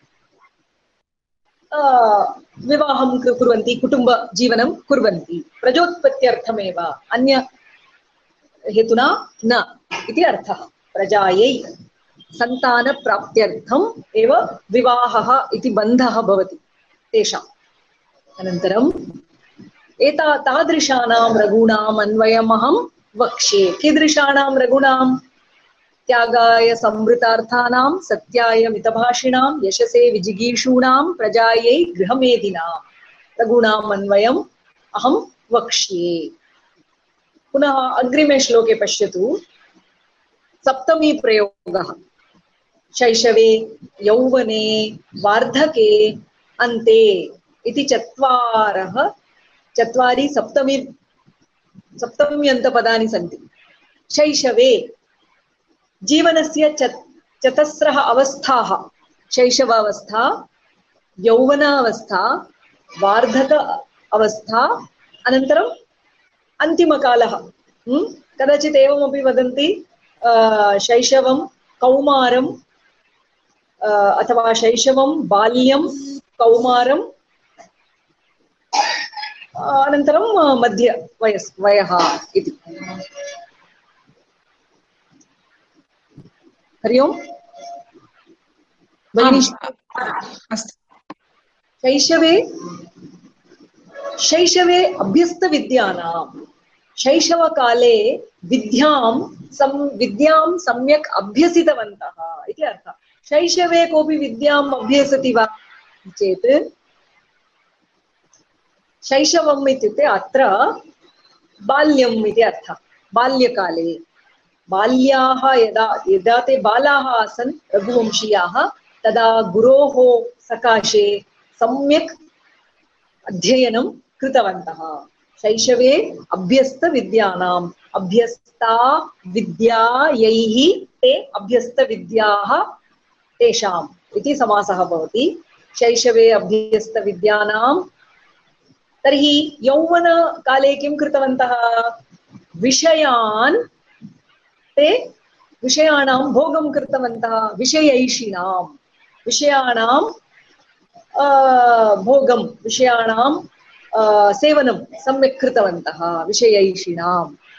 विवाहं कुर्वन्ति, कुटुम्बजीवनं कुर्वन्ति. प्रजोत्पत्त्यर्थमेव, अन्य हेतुना न इति अर्थः. प्रजायै सन्तानप्राप्त्यर्थम् एव विवाहः इति बन्धः भवति तेषाम्. अनन्तरम् एता तादृशानां रघूणाम् अन्वयमहं वक्ष्ये. कीदृशानां रघूणां? त्यागाय संवृतार्थानां, सत्याय मितभाषिणां, यशसे विजिगीषूणां, प्रजायै गृहमेधिनां रघूणाम् अन्वयम् अहं वक्ष्ये. पुनः अग्रिमे श्लोके पश्यतु. सप्तमी प्रयोगः. शैशवे, यौवने, वार्धके, अन्ते इति चत्वारः चत्वारि सप्तमी सप्तम्यन्तपदानि सन्ति. शैशवे जीवनस्य चतस्रः अवस्थाः. शैशवावस्था, यौवनावस्था, वार्धक अवस्था, अनन्तरम् अन्तिमकालः। कदाचित् एवमपि वदन्ति शैशवं कौमारं अथवा शैशवं बाल्यं कौमारं अनन्तरं मध्य वयस् वयः इति। हरि ओम् भगिनी। शैशवे शैशवे अभ्यस्तविद्यानां शैशवकाले विद्यां सं विद्यां सम्यक् अभ्यसितवन्तः इति अर्थः। शैशवे कोऽपि विद्याम् अभ्यसति वा चेत् शैशवम् इत्युक्ते अत्र बाल्यम् इति अर्थः। बाल्यकाले बाल्याः यदा यदा ते बालाः आसन् रघुवंशीयाः तदा गुरोः सकाशे सम्यक् अध्ययनं कृतवन्तः। शैशवे अभ्यस्तविद्यानाम् अभ्यस्ता विद्यायैः ते अभ्यस्तविद्याः तेषाम् इति समासः भवति। शैशवे अभ्यस्तविद्यानां तर्हि यौवनकाले किं कृतवन्तः? विषयान् ते विषयाणां भोगं कृतवन्तः। विषयैषिणां विषयाणां भोगं विषयाणां सेवनं सम्यक् कृतवन्तः विषयैषिणां।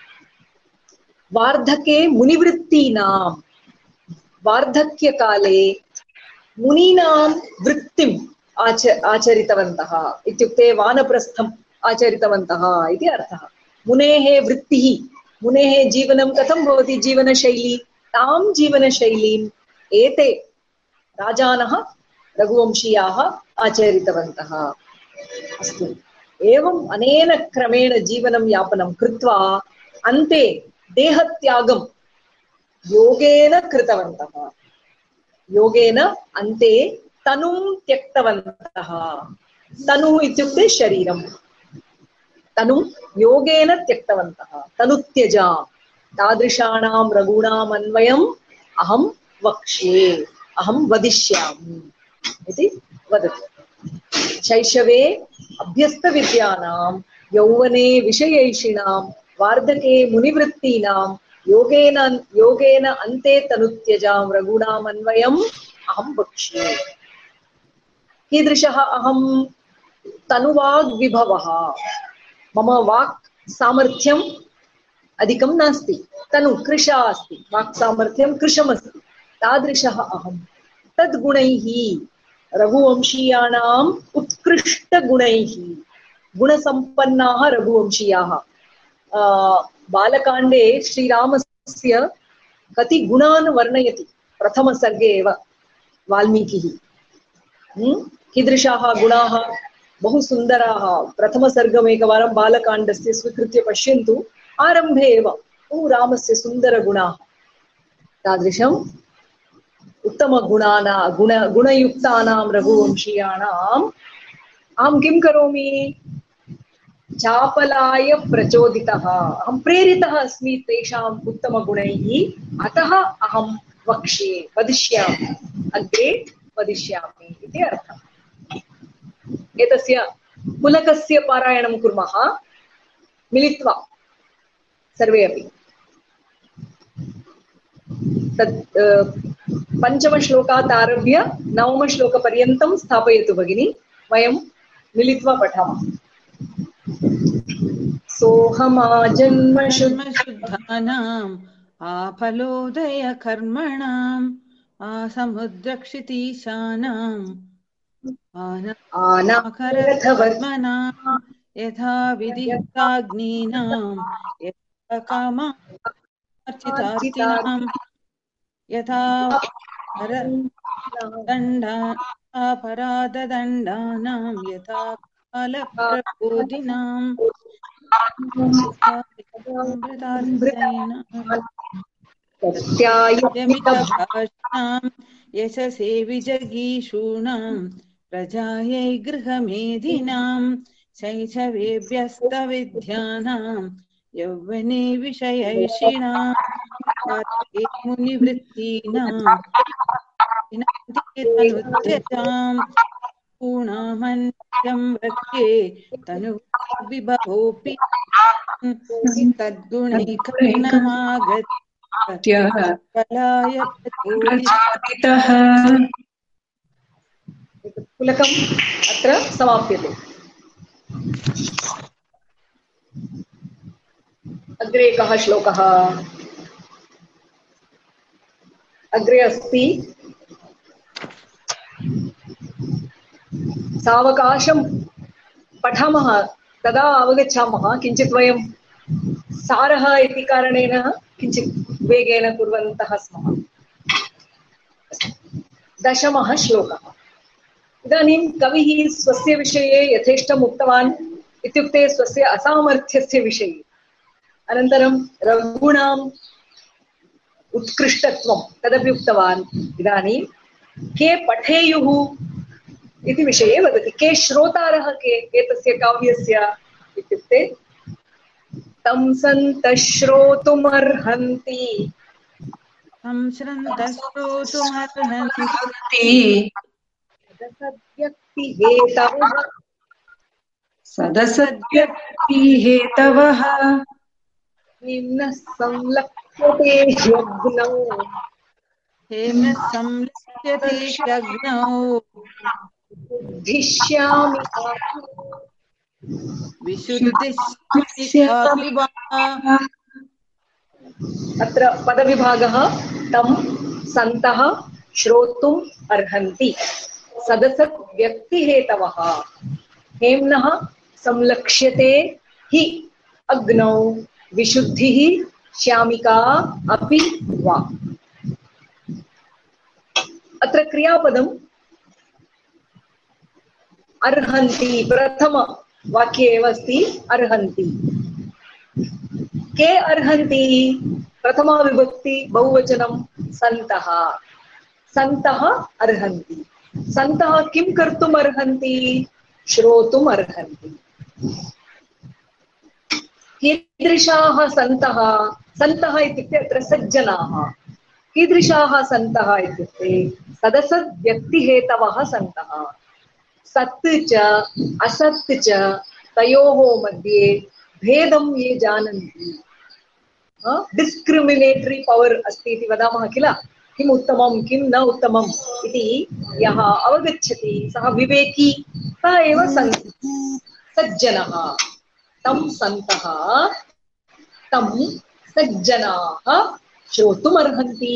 वार्धके मुनिवृत्तीनां वार्धक्यकाले मुनीनां वृत्तिम् आच आचरितवन्तः इत्युक्ते वानप्रस्थम् आचरितवन्तः इति अर्थः। मुनेः वृत्तिः मुनेः जीवनं कथं भवति जीवनशैली तां जीवनशैलीम् एते राजानः रघुवंशीयाः आचरितवन्तः। अस्तु एवम् अनेन क्रमेण जीवनं यापनं कृत्वा अन्ते देहत्यागं योगेन कृतवन्तः। योगेन अन्ते तनुं त्यक्तवन्तः। तनुः इत्युक्ते शरीरं। तनुं योगेन त्यक्तवन्तः। तनुत्यजां तादृशानां रघूणाम् अन्वयम् अहं वक्ष्ये अहं वदिष्यामि इति वदति। शैशवे अभ्यस्तविद्यानां यौवने विषयैषिणां वार्धके मुनिवृत्तीनां योगेन योगेन अन्ते तनुत्यजां रघूणाम् अन्वयम् अहं वक्ष्ये। कीदृशः अहं? तनुवाग्विभवः। मम वाक् सामर्थ्यम् अधिकं नास्ति। तनु कृशा अस्ति। वाक् सामर्थ्यं कृशमस्ति। तादृशः अहं। तद्गुणैः रघुवंशीयाणाम् उत्कृष्टगुणैः गुणसम्पन्नाः रघुवंशीयाः। बालकाण्डे श्रीरामस्य कति गुणान् वर्णयति प्रथमसर्गे एव वाल्मीकिः। कीदृशाः गुणाः? बहु सुन्दराः। प्रथमसर्गमेकवारं बालकाण्डस्य स्वीकृत्य पश्यन्तु। आरम्भे एव ओ रामस्य सुन्दरगुणाः। तादृशम् उत्तमगुणानां गुण गुणयुक्तानां रघुवंशीयाणाम् अहं किं करोमि? चापलाय प्रचोदितः। अहं प्रेरितः अस्मि तेषाम् उत्तमगुणैः। अतः अहं वक्ष्ये वदिष्यामि अग्रे वदिष्यामि इति अर्थः। एतस्य पुलकस्य पारायणं कुर्मः मिलित्वा सर्वे अपि। तत् पञ्चमश्लोकात् आरभ्य नवमश्लोकपर्यन्तं स्थापयतु भगिनी। वयं मिलित्वा पठामः। सोऽहमाजन्मशुद्धानाम् आफलोदयकर्मणाम् आसमुद्रक्षितीशानाम् आनाकरथवर्त्मनाम् यथा विदिताग्नीनाम् यथा कामार्चितार्थिनाम् यथा अपराधदण्डानां यथा कालप्रबोधिनाम् यमितभाषाणां यशसे विजगीषूणां प्रजायै गृहमेधिनां शैशवेभ्यस्तविद्यानां यौवने विषयैषिणां वार्धके मुनिवृत्तीनां तनुत्यजां गुणामन्यं रक्ये तनुविभवोऽपि तद्गुणैकर्णमागत्य फलाय प्रचोदितः। पुलकम् अत्र समाप्यते। अग्रे कः श्लोकः? अग्रे अस्ति सावकाशं पठामः तदा अवगच्छामः। किञ्चित् वयं सारः इति कारणेन किञ्चित् वेगेन कुर्वन्तः स्मः। दशमः श्लोकः। इदानीं कविः स्वस्य विषये यथेष्टम् उक्तवान् इत्युक्ते स्वस्य असामर्थ्यस्य विषये, अनन्तरं रघूणाम् उत्कृष्टत्वं तदपि उक्तवान्। इदानीं के पठेयुः इति विषये वदति। के श्रोतारः के एतस्य काव्यस्य इत्युक्ते तं सन्तः श्रोतुमर्हन्ति तं सन्तः श्रोतुमर्हन्ति सदसद्व्यक्तिहेतवः सदसद्व्यक्तिहेतवः निम्नः संलक्ष्यते ह्यग्नौ हेम्नः संलक्ष्यते ह्यग्नौ बुद्धिष्यामि विशुद्धिश्चापि वा। अत्र पदविभागः तं सन्तः श्रोतुम् अर्हन्ति सदसत् व्यक्तिहेतवः हेम्नः संलक्ष्यते हि अग्नौ विशुद्धिः श्यामिका अपि वा। अत्र क्रियापदम् अर्हन्ति प्रथम वाक्ये एव अस्ति अर्हन्ति। के अर्हन्ति? प्रथमा विभक्ति बहुवचनं सन्तः। सन्तः अर्हन्ति। सन्तः किं कर्तुम् अर्हन्ति? श्रोतुम् अर्हन्ति। कीदृशाः सन्तः? सन्तः इत्युक्ते अत्र सज्जनाः। कीदृशाः सन्तः इत्युक्ते सदसद्व्यक्तिहेतवः सन्तः। सत् च असत् च तयोः मध्ये भेदं ये जानन्ति। डिस्क्रिमिनेटरी पवर् अस्ति इति वदामः किल। किम् उत्तमं किं न उत्तमम् इति यः अवगच्छति सः विवेकी, सः एव सन्ति सज्जनः। तं सन्तः तं सज्जनाः श्रोतुमर्हन्ति।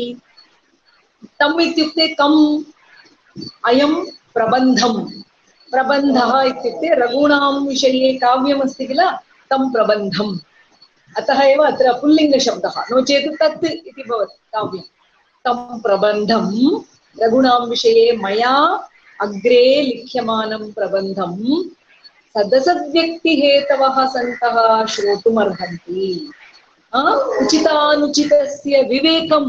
तम् इत्युक्ते कम्? अयं प्रबन्धं। प्रबन्धः इत्युक्ते रघूणां विषये काव्यमस्ति किल, तं प्रबन्धम्। अतः एव अत्र पुल्लिङ्गशब्दः, नो चेत् तत् इति भवति काव्यं। तं प्रबन्धं रघूणां विषये मया अग्रे लिख्यमानं प्रबन्धं सदसद्व्यक्तिहेतवः सन्तः श्रोतुमर्हन्ति। उचितानुचितस्य विवेकं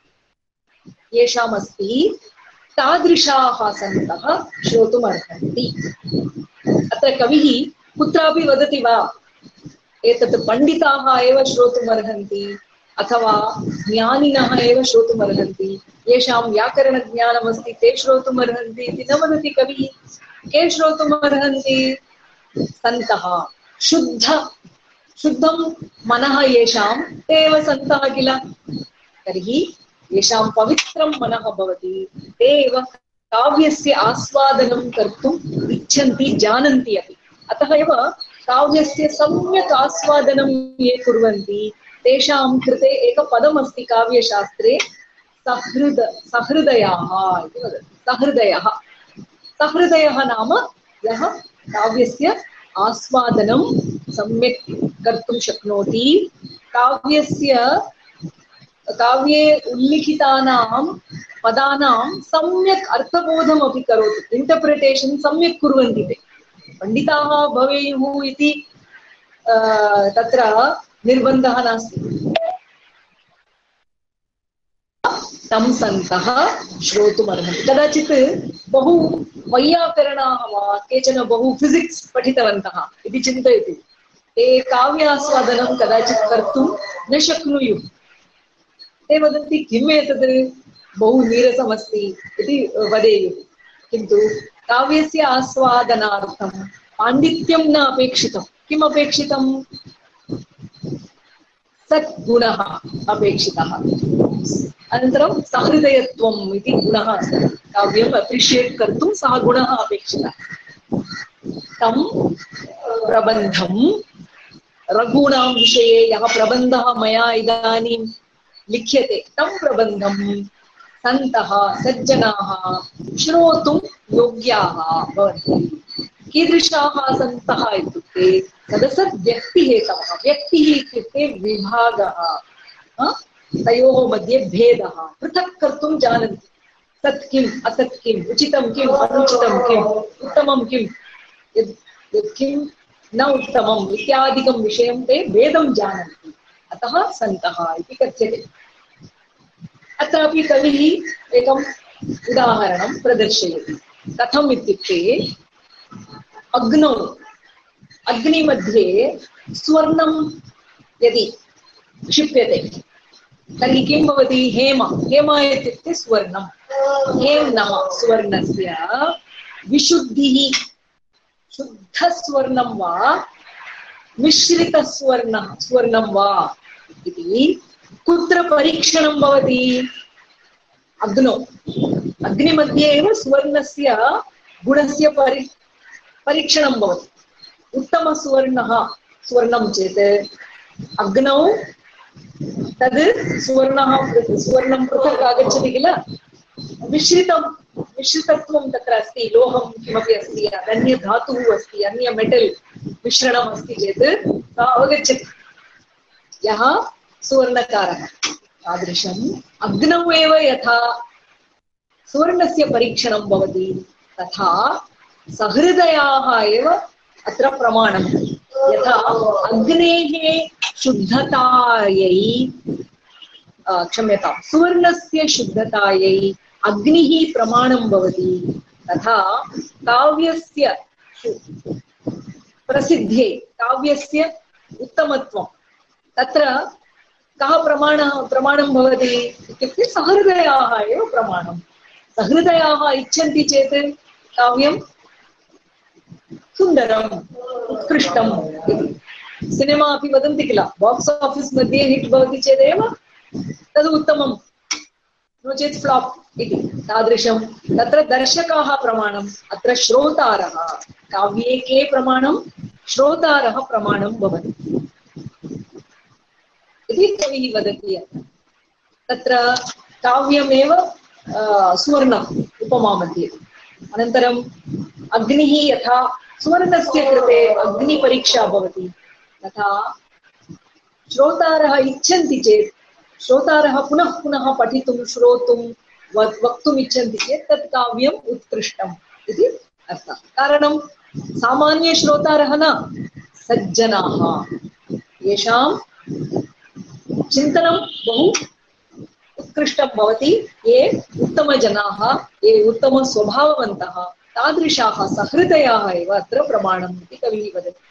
येषामस्ति तादृशाः सन्तः श्रोतुमर्हन्ति। अत्र कविः कुत्रापि वदति वा एतत् पण्डिताः एव श्रोतुमर्हन्ति अथवा ज्ञानिनः एव श्रोतुमर्हन्ति, येषां व्याकरणज्ञानमस्ति ते श्रोतुमर्हन्ति इति न वदति कविः। के श्रोतुमर्हन्ति? सन्तः। शुद्ध शुद्धं मनः येषां ते एव सन्तः किल। तर्हि येषां पवित्रं मनः भवति ते एव काव्यस्य आस्वादनं कर्तुम् इच्छन्ति, जानन्ति अपि। अतः एव काव्यस्य सम्यक् आस्वादनं ये कुर्वन्ति तेषां कृते एकपदमस्ति काव्यशास्त्रे, सहृद सहृदयाः इति वदति। सहृदयः सहृदयः नाम यः काव्यस्य आस्वादनं सम्यक् कर्तुं शक्नोति, काव्यस्य काव्ये उल्लिखितानां पदानां सम्यक् अर्थबोधम् अपि करोति, इंटर्प्रिटेशन् सम्यक् कुर्वन्ति ते। पण्डिताः भवेयुः इति तत्र निर्बन्धः नास्ति। तं सन्तः श्रोतुमर्हन्ति। कदाचित् बहु वैयाकरणाः वा केचन बहु फिजिक्स् पठितवन्तः इति चिन्तयतु, ते काव्यास्वादनं कदाचित् कर्तुं न शक्नुयुः। ते वदन्ति किम् एतत् बहु नीरसमस्ति इति वदेयुः, किन्तु काव्यस्य आस्वादनार्थं पाण्डित्यं न अपेक्षितं। किम् अपेक्षितं? सद्गुणः अपेक्षितः। अनन्तरं सहृदयत्वम् इति गुणः अस्ति। काव्यम् अप्रिशियेट् कर्तुं सः गुणः अपेक्षितः। तं प्रबन्धं रघूणां विषये यः प्रबन्धः मया इदानीं लिख्यते तं प्रबन्धं सन्तः सज्जनाः श्रोतुं योग्याः भवन्ति। कीदृशाः सन्तः इत्युक्ते सदसद्व्यक्तिहेतवः। व्यक्तिः इत्युक्ते विभागः, तयोः मध्ये भेदः, पृथक् कर्तुं जानन्ति। सत् किम् असत् किम्, उचितं किम् अनुचितं किम्, उत्तमं किम् यत् किं न उत्तमम् इत्यादिकं विषयं ते भेदं जानन्ति। अतः सन्तः इति कथ्यते। अत्रापि कविः एकम् उदाहरणं प्रदर्शयति। कथम् इत्युक्ते अग्नौ अग्निमध्ये स्वर्णं यदि क्षिप्यते तर्हि किं भवति? हेम। हेम इत्युक्ते स्वर्णं। हेम्नः स्वर्णस्य विशुद्धिः शुद्धस्वर्णं वा मिश्रितस्वर्णः स्वर्णं वा इति कुत्र परीक्षणं भवति? अग्नौ। अग्निमध्ये एव स्वर्णस्य गुणस्य परि परीक्षणं भवति। उत्तमस्वर्णः स्वर्णं चेत् अग्नौ तद् स्वर्णः स्वर्णं पृथक् आगच्छति किल। मिश्रितं मिश्रितत्वं तत्र अस्ति। लोहं किमपि अस्ति, अन्य धातुः अस्ति, अन्य मेटल् मिश्रणम् अस्ति चेत् सा अवगच्छति यः सुवर्णकारः। तादृशम् अग्नौ एव यथा सुवर्णस्य परीक्षणं भवति तथा सहृदयाः एव अत्र प्रमाणं। यथा अग्नेः शुद्धतायै क्षम्यतां सुवर्णस्य शुद्धतायै अग्निः प्रमाणं भवति, तथा काव्यस्य प्रसिद्धे काव्यस्य उत्तमत्वं तत्र कः प्रमाणः प्रमाणं भवति इत्युक्ते सहृदयाः एव प्रमाणं। सहृदयाः इच्छन्ति चेत् काव्यं सुन्दरम् उत्कृष्टम् इति। सिनेमा अपि वदन्ति किल, बाक्स् आफीस् मध्ये हिट् भवति चेदेव तद् उत्तमं, नो चेत् फ्लाप् इति। तादृशं तत्र दर्शकाः प्रमाणम्, अत्र श्रोतारः। काव्ये के प्रमाणं? श्रोतारः प्रमाणं भवति इति कविः वदति। तत्र काव्यमेव सुवर्णम् उपमा मध्ये। अनन्तरम् अग्निः यथा सुवर्णस्य कृते अग्निपरीक्षा भवति तथा श्रोतारः इच्छन्ति चेत् श्रोतारः पुनः पुनः पठितुं श्रोतुं वक्तुम् इच्छन्ति चेत् तत् काव्यम् उत्कृष्टम् इति अर्थः। कारणं सामान्यश्रोतारः न, सज्जनाः, येषां चिन्तनं बहु उत्कृष्टं भवति, ये उत्तमजनाः, ये उत्तमस्वभाववन्तः, तादृशाः सहृदयाः एव अत्र प्रमाणम् इति कविः वदति।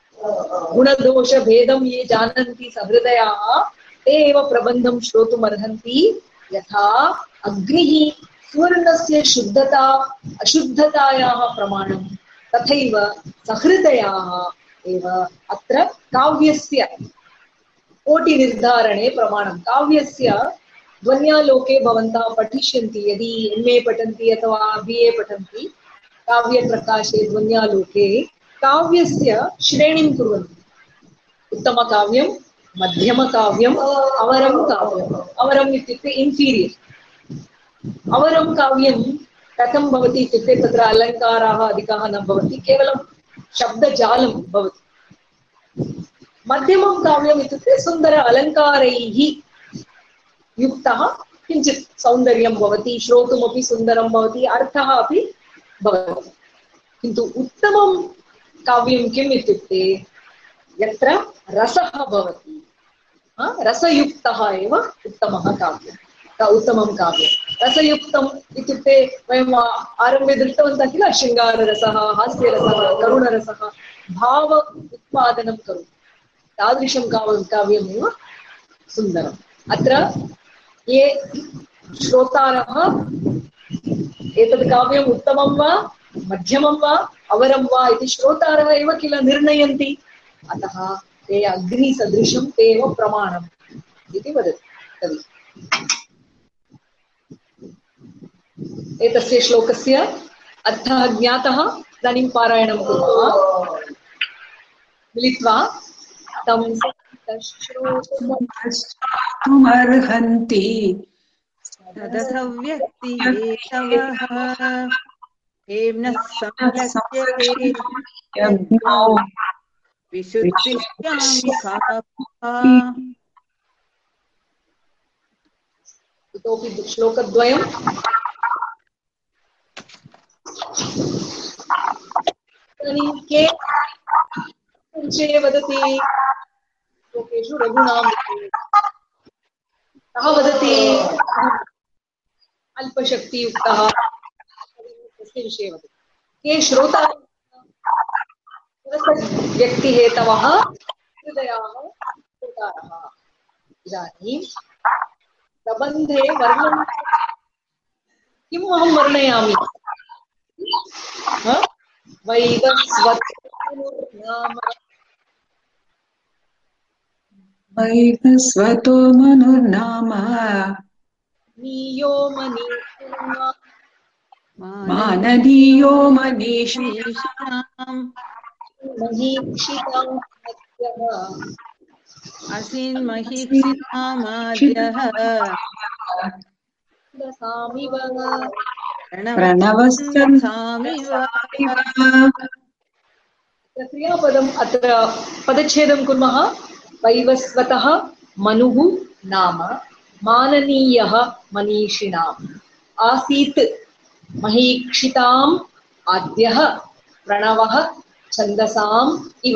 गुणदोषभेदं ये जानन्ति सहृदयाः ते एव प्रबन्धं श्रोतुमर्हन्ति। यथा अग्निः सुवर्णस्य शुद्धता अशुद्धतायाः प्रमाणं तथैव सहृदयाः एव अत्र काव्यस्य कोटिनिर्धारणे प्रमाणं। काव्यस्य ध्वन्यालोके भवन्तः पठिष्यन्ति, यदि एम् ए पठन्ति अथवा बि ए पठन्ति, काव्यप्रकाशे ध्वन्यालोके काव्यस्य श्रेणीं कुर्वन्ति। उत्तमकाव्यं, मध्यमकाव्यम्, अवरं काव्यम्। अवरम् इत्युक्ते इन्फीरियर्। अवरं काव्यं कथं भवति इत्युक्ते तत्र अलङ्काराः अधिकाः न भवति, केवलं शब्दजालं भवति। मध्यमं काव्यम् इत्युक्ते सुन्दर अलङ्कारैः युक्तः, किञ्चित् सौन्दर्यं भवति, श्रोतुमपि सुन्दरं भवति, अर्थः अपि भवति। किन्तु उत्तमं काव्यं किम् इत्युक्ते यत्र रसः भवति, रसयुक्तः एव उत्तमः काव्यं, उत्तमं काव्यं। रसयुक्तम् इत्युक्ते वयम् आरम्भे दृष्टवन्तः किल, शृङ्गाररसः, हास्यरसः, करुणरसः, भाव उत्पादनं करोति। तादृशं काव्यं काव्यमेव सुन्दरम्। अत्र ये श्रोतारः एतत् काव्यम् उत्तमं वा मध्यमं वा अवरं वा इति श्रोतारः एव किल निर्णयन्ति। अतः ते अग्निसदृशं ते एव प्रमाणम् इति वदति कवि। एतस्य श्लोकस्य अर्थः ज्ञातः। इदानीं पारायणं कुर्मः। मिलित्वा तं श्रोतुमर्हन्ति तदसव्यक्ति हेतवः हेम्नः संलक्ष्यते विशुद्धिश्चामिकाः। इतोपि श्लोकद्वयम्। इदानीं के विषये वदति? श्लोकेषु रघुनाम कः वदति? अल्पशक्तियुक्तः तस्य विषये वदति। के श्रोता व्यक्तिहेतवः हृदयाः श्रोतारः। इदानीं प्रबन्धे वर्णनं किम् अहं वर्णयामि? वैवस्वतो वैवस्वतो मनुर्नाम नीयो मनीषिणां माननीयो मनीषीणाम् महीक्षितां मध्यः असिन्महीक्षितामाद्यः रसामिव प्रणवस्तंसामिव। क्रियापदम् अत्र पदच्छेदं कुर्मः। वैवस्वतः मनुः नाम माननीयः मनीषिणाम् आसीत् महीक्षिताम् आद्यः प्रणवः छन्दसाम् इव।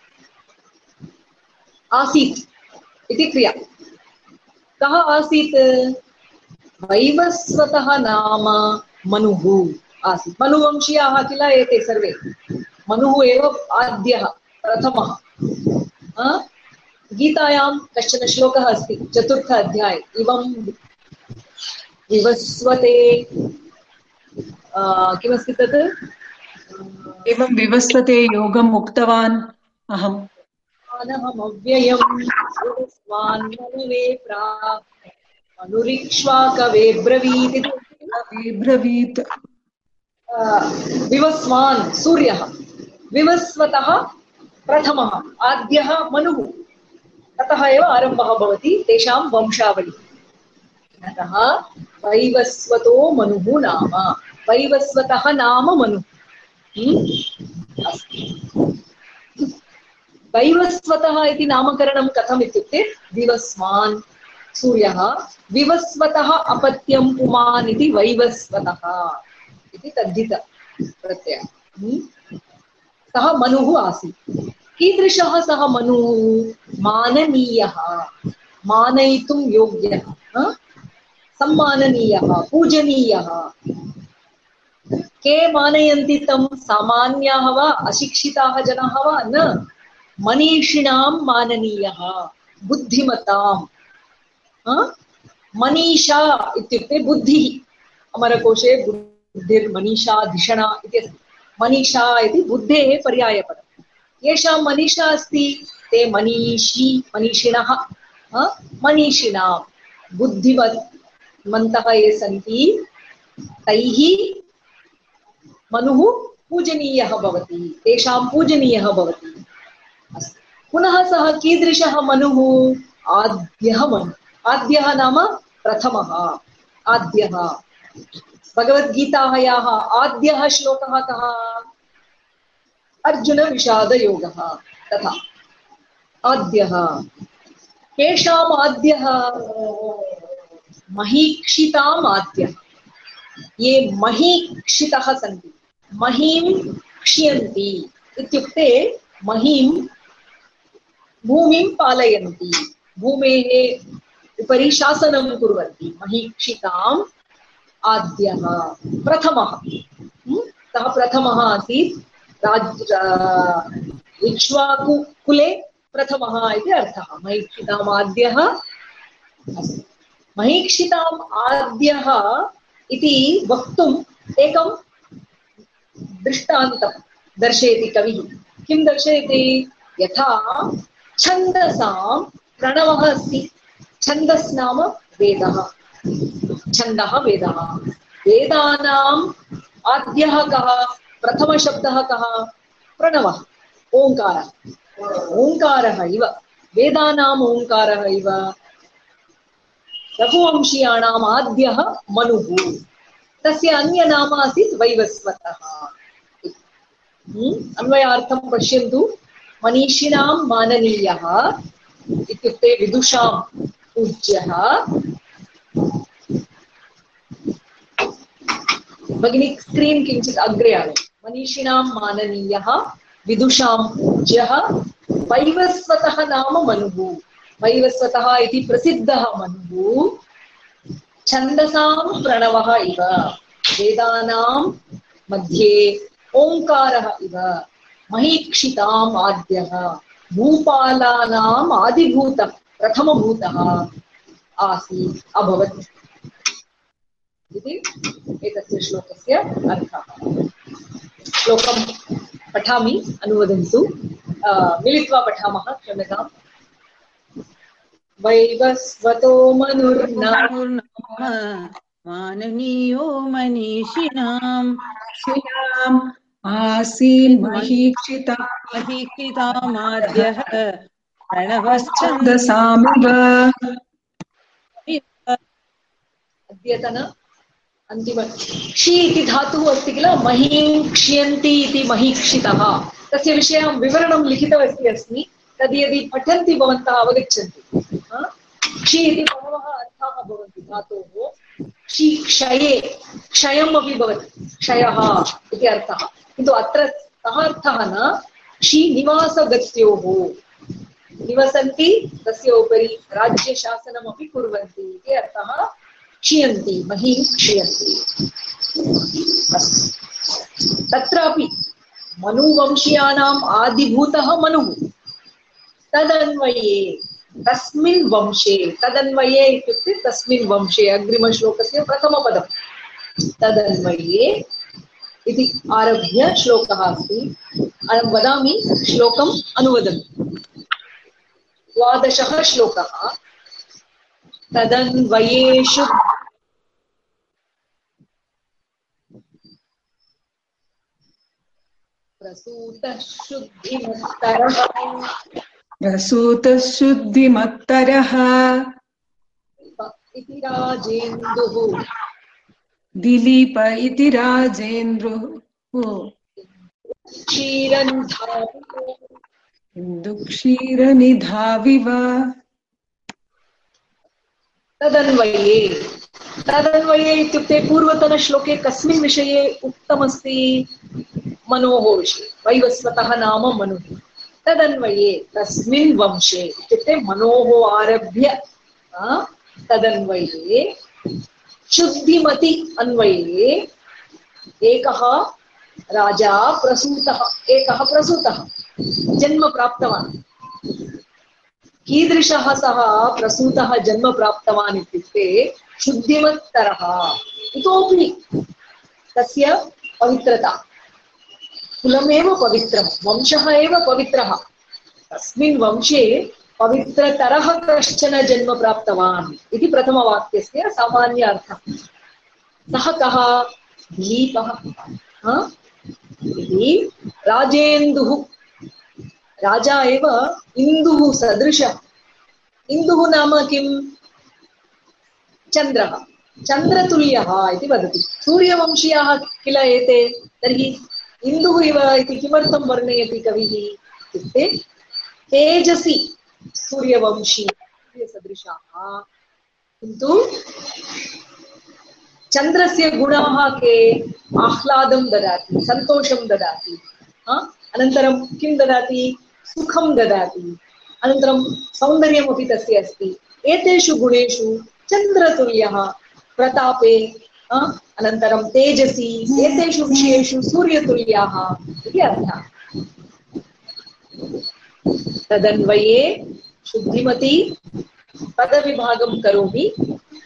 आसीत् इति क्रिया। कः आसीत्? वैवस्वतः नाम मनुः आसीत्। मनुवंशीयाः किल एते सर्वे। मनुः एव आद्यः प्रथमः। गीतायां कश्चन श्लोकः अस्ति चतुर्थ अध्याये। इवं विवस्वते किमस्ति तत्? एवं विवस्वते योगम् उक्तवान् अहम् अनहमव्ययं विवस्वान् मनवे प्राक् अनुरिक्ष्वाकवे ब्रवीत्। ब्रवीत् विवस्वान् सूर्यः, विवस्वतः प्रथमः आद्यः मनुः। ततः एव आरम्भः भवति तेषां वंशावली। अतः वैवस्वतो मनुः नाम, वैवस्वतः नाम मनुः। वैवस्वतः इति नामकरणं कथम् इत्युक्ते विवस्वान् सूर्यः, विवस्वतः अपत्यं पुमान् इति वैवस्वतः इति तद्धित प्रत्ययः। सः मनुः आसीत्। कीदृशः सः मनुः? माननीयः, मानयितुं योग्यः, सम्माननीयः, पूजनीयः। के मानयन्ति तं? सामान्याः वा अशिक्षिताः जनाः वा? न, मनीषिणां माननीयः, बुद्धिमतां। मनीषा इत्युक्ते बुद्धिः। अमरकोशे बुद्धिर्मनीषा धिषणा इति अस्ति। मनीषा इति बुद्धेः पर्यायपदम्। येषां मनीषा अस्ति ते मनीषी, मनीषिणः, मनीषिणां बुद्धिमन्तः ये सन्ति तैः मनुः पूजनीयः भवति, तेषां पूजनीयः भवति। अस्तु, पुनः सः कीदृशः मनुः? आद्यः मनुः। आद्यः नाम प्रथमः, आद्यः। भगवद्गीतायाः आद्यः श्लोकः कः? अर्जुनविषादयोगः। तथा आद्यः केषाम् आद्यः? महीक्षिताम् आद्यः। ये महीक्षितः सन्ति, महीं क्षियन्ति इत्युक्ते महीं भूमिं पालयन्ति, भूमेः उपरि शासनं कुर्वन्ति। महीक्षिताम् आद्यः प्रथमः। सः प्रथमः आसीत्। राज इक्ष्वाकु कुले प्रथमः इति अर्थः। महीक्षिताम् आद्यः। महीक्षिताम् आद्यः इति वक्तुम् एकं दृष्टान्तं दर्शयति कविः। किं दर्शयति? यथा छन्दसां प्रणवः अस्ति। छन्दस् नाम वेदः, छन्दः वेदः। वेदानाम् आद्यः कः? प्रथमशब्दः कः? प्रणवः, ओङ्कारः। ओङ्कारः इव वेदानाम् ओङ्कारः इव रघुवंशीयाणाम् आद्यः मनुः। तस्य अन्यनाम आसीत् वैवस्वतः। अन्वयार्थं पश्यन्तु। मनीषिणां माननीयः इत्युक्ते विदुषां पूज्यः। भगिनी स्क्रीन् किञ्चित् अग्रे आगच्छति। मनीषिणां माननीयः विदुषां पूज्यः वैवस्वतः नाम मनुः। वैवस्वतः इति प्रसिद्धः मनुः छन्दसां प्रणवः इव वेदानां मध्ये ओङ्कारः इव महीक्षिताम् आद्यः भूपालानाम् आदिभूतः प्रथमभूतः आसीत् अभवत् इति एतस्य श्लोकस्य अर्थः। श्लोकं पठामि, अनुवदन्तु। मिलित्वा पठामः, क्षम्यताम्। वैवस्वतो मनुर्नाम माननीयो मनीषिणाम् आसीन् महीक्षिता महीक्षितामाद्यः प्रणवश्छन्दसामिव। अद्यतन अन्तिम क्षि इति धातुः अस्ति किल, महीं क्ष्यन्ति इति महीक्षितः। तस्य विषयं विवरणं लिखितवती अस्मि। तद् यदि पठन्ति भवन्तः अवगच्छन्ति। क्षि इति बहवः अर्थाः भवन्ति धातोः। क्षि क्षये, क्षयम् अपि भवति, क्षयः इति अर्थः। किन्तु अत्र सः अर्थः न क्षि निवासगत्योः, निवसन्ति तस्य उपरि राज्यशासनमपि कुर्वन्ति इति अर्थः। क्षीयन्ति, महीं क्षीयन्ति। तत्रापि मनुवंशीयानाम् आदिभूतः मनुः। तदन्वये तस्मिन् वंशे, तदन्वये इत्युक्ते तस्मिन् वंशे, अग्रिमश्लोकस्य प्रथमपदं तदन्वये इति आरभ्य श्लोकः अस्ति। अहं वदामि, श्लोकम् अनुवदन्तु। द्वादशः श्लोकः। तदन्वयेषु प्रसूतः शुद्धिमत्तरः प्रसूतः शुद्धिमत्तरः इति राजेन्दुः दिलीप इति राजेन्द्रुः इन्दुक्षीरनिधाविव। तदन्वये, तदन्वये इत्युक्ते पूर्वतनश्लोके कस्मिन् विषये उक्तमस्ति? मनोः विषये। वैवस्वतः नाम मनुः। तदन्वये तस्मिन् वंशे इत्युक्ते मनोः आरभ्य तदन्वये शुद्धिमति अन्वये एकः राजा प्रसूतः, एकः प्रसूतः जन्म प्राप्तवान्। कीदृशः सः प्रसूतः जन्म प्राप्तवान् इत्युक्ते शुद्धिमत्तरः, इतोपि तस्य पवित्रता, कुलमेव पवित्रं, वंशः एव पवित्रः। तस्मिन् वंशे पवित्रतरः कश्चन जन्म प्राप्तवान् इति प्रथमवाक्यस्य सामान्य अर्थः। सः कः? दिलीपः इति राजेन्दुः। राजा एव इन्दुः सदृशः। इन्दुः नाम किम्? चन्द्रः, चन्द्रतुल्यः इति वदति। सूर्यवंशीयाः किल एते, तर्हि इन्दुः इव इति किमर्थं वर्णयति कविः इत्युक्ते तेजसि सूर्यवंशी सूर्यसदृशाः, किन्तु चन्द्रस्य गुणाः के? आह्लादं ददाति, सन्तोषं ददाति, अनन्तरं किं ददाति? सुखं ददाति, अनन्तरं सौन्दर्यमपि तस्य अस्ति। एतेषु गुणेषु चन्द्रतुल्यः, प्रतापे, अनन्तरं तेजसि, एतेषु विषयेषु सूर्यतुल्याः इति अर्थः। तदन्वये शुद्धिमती, पदविभागं करोमि।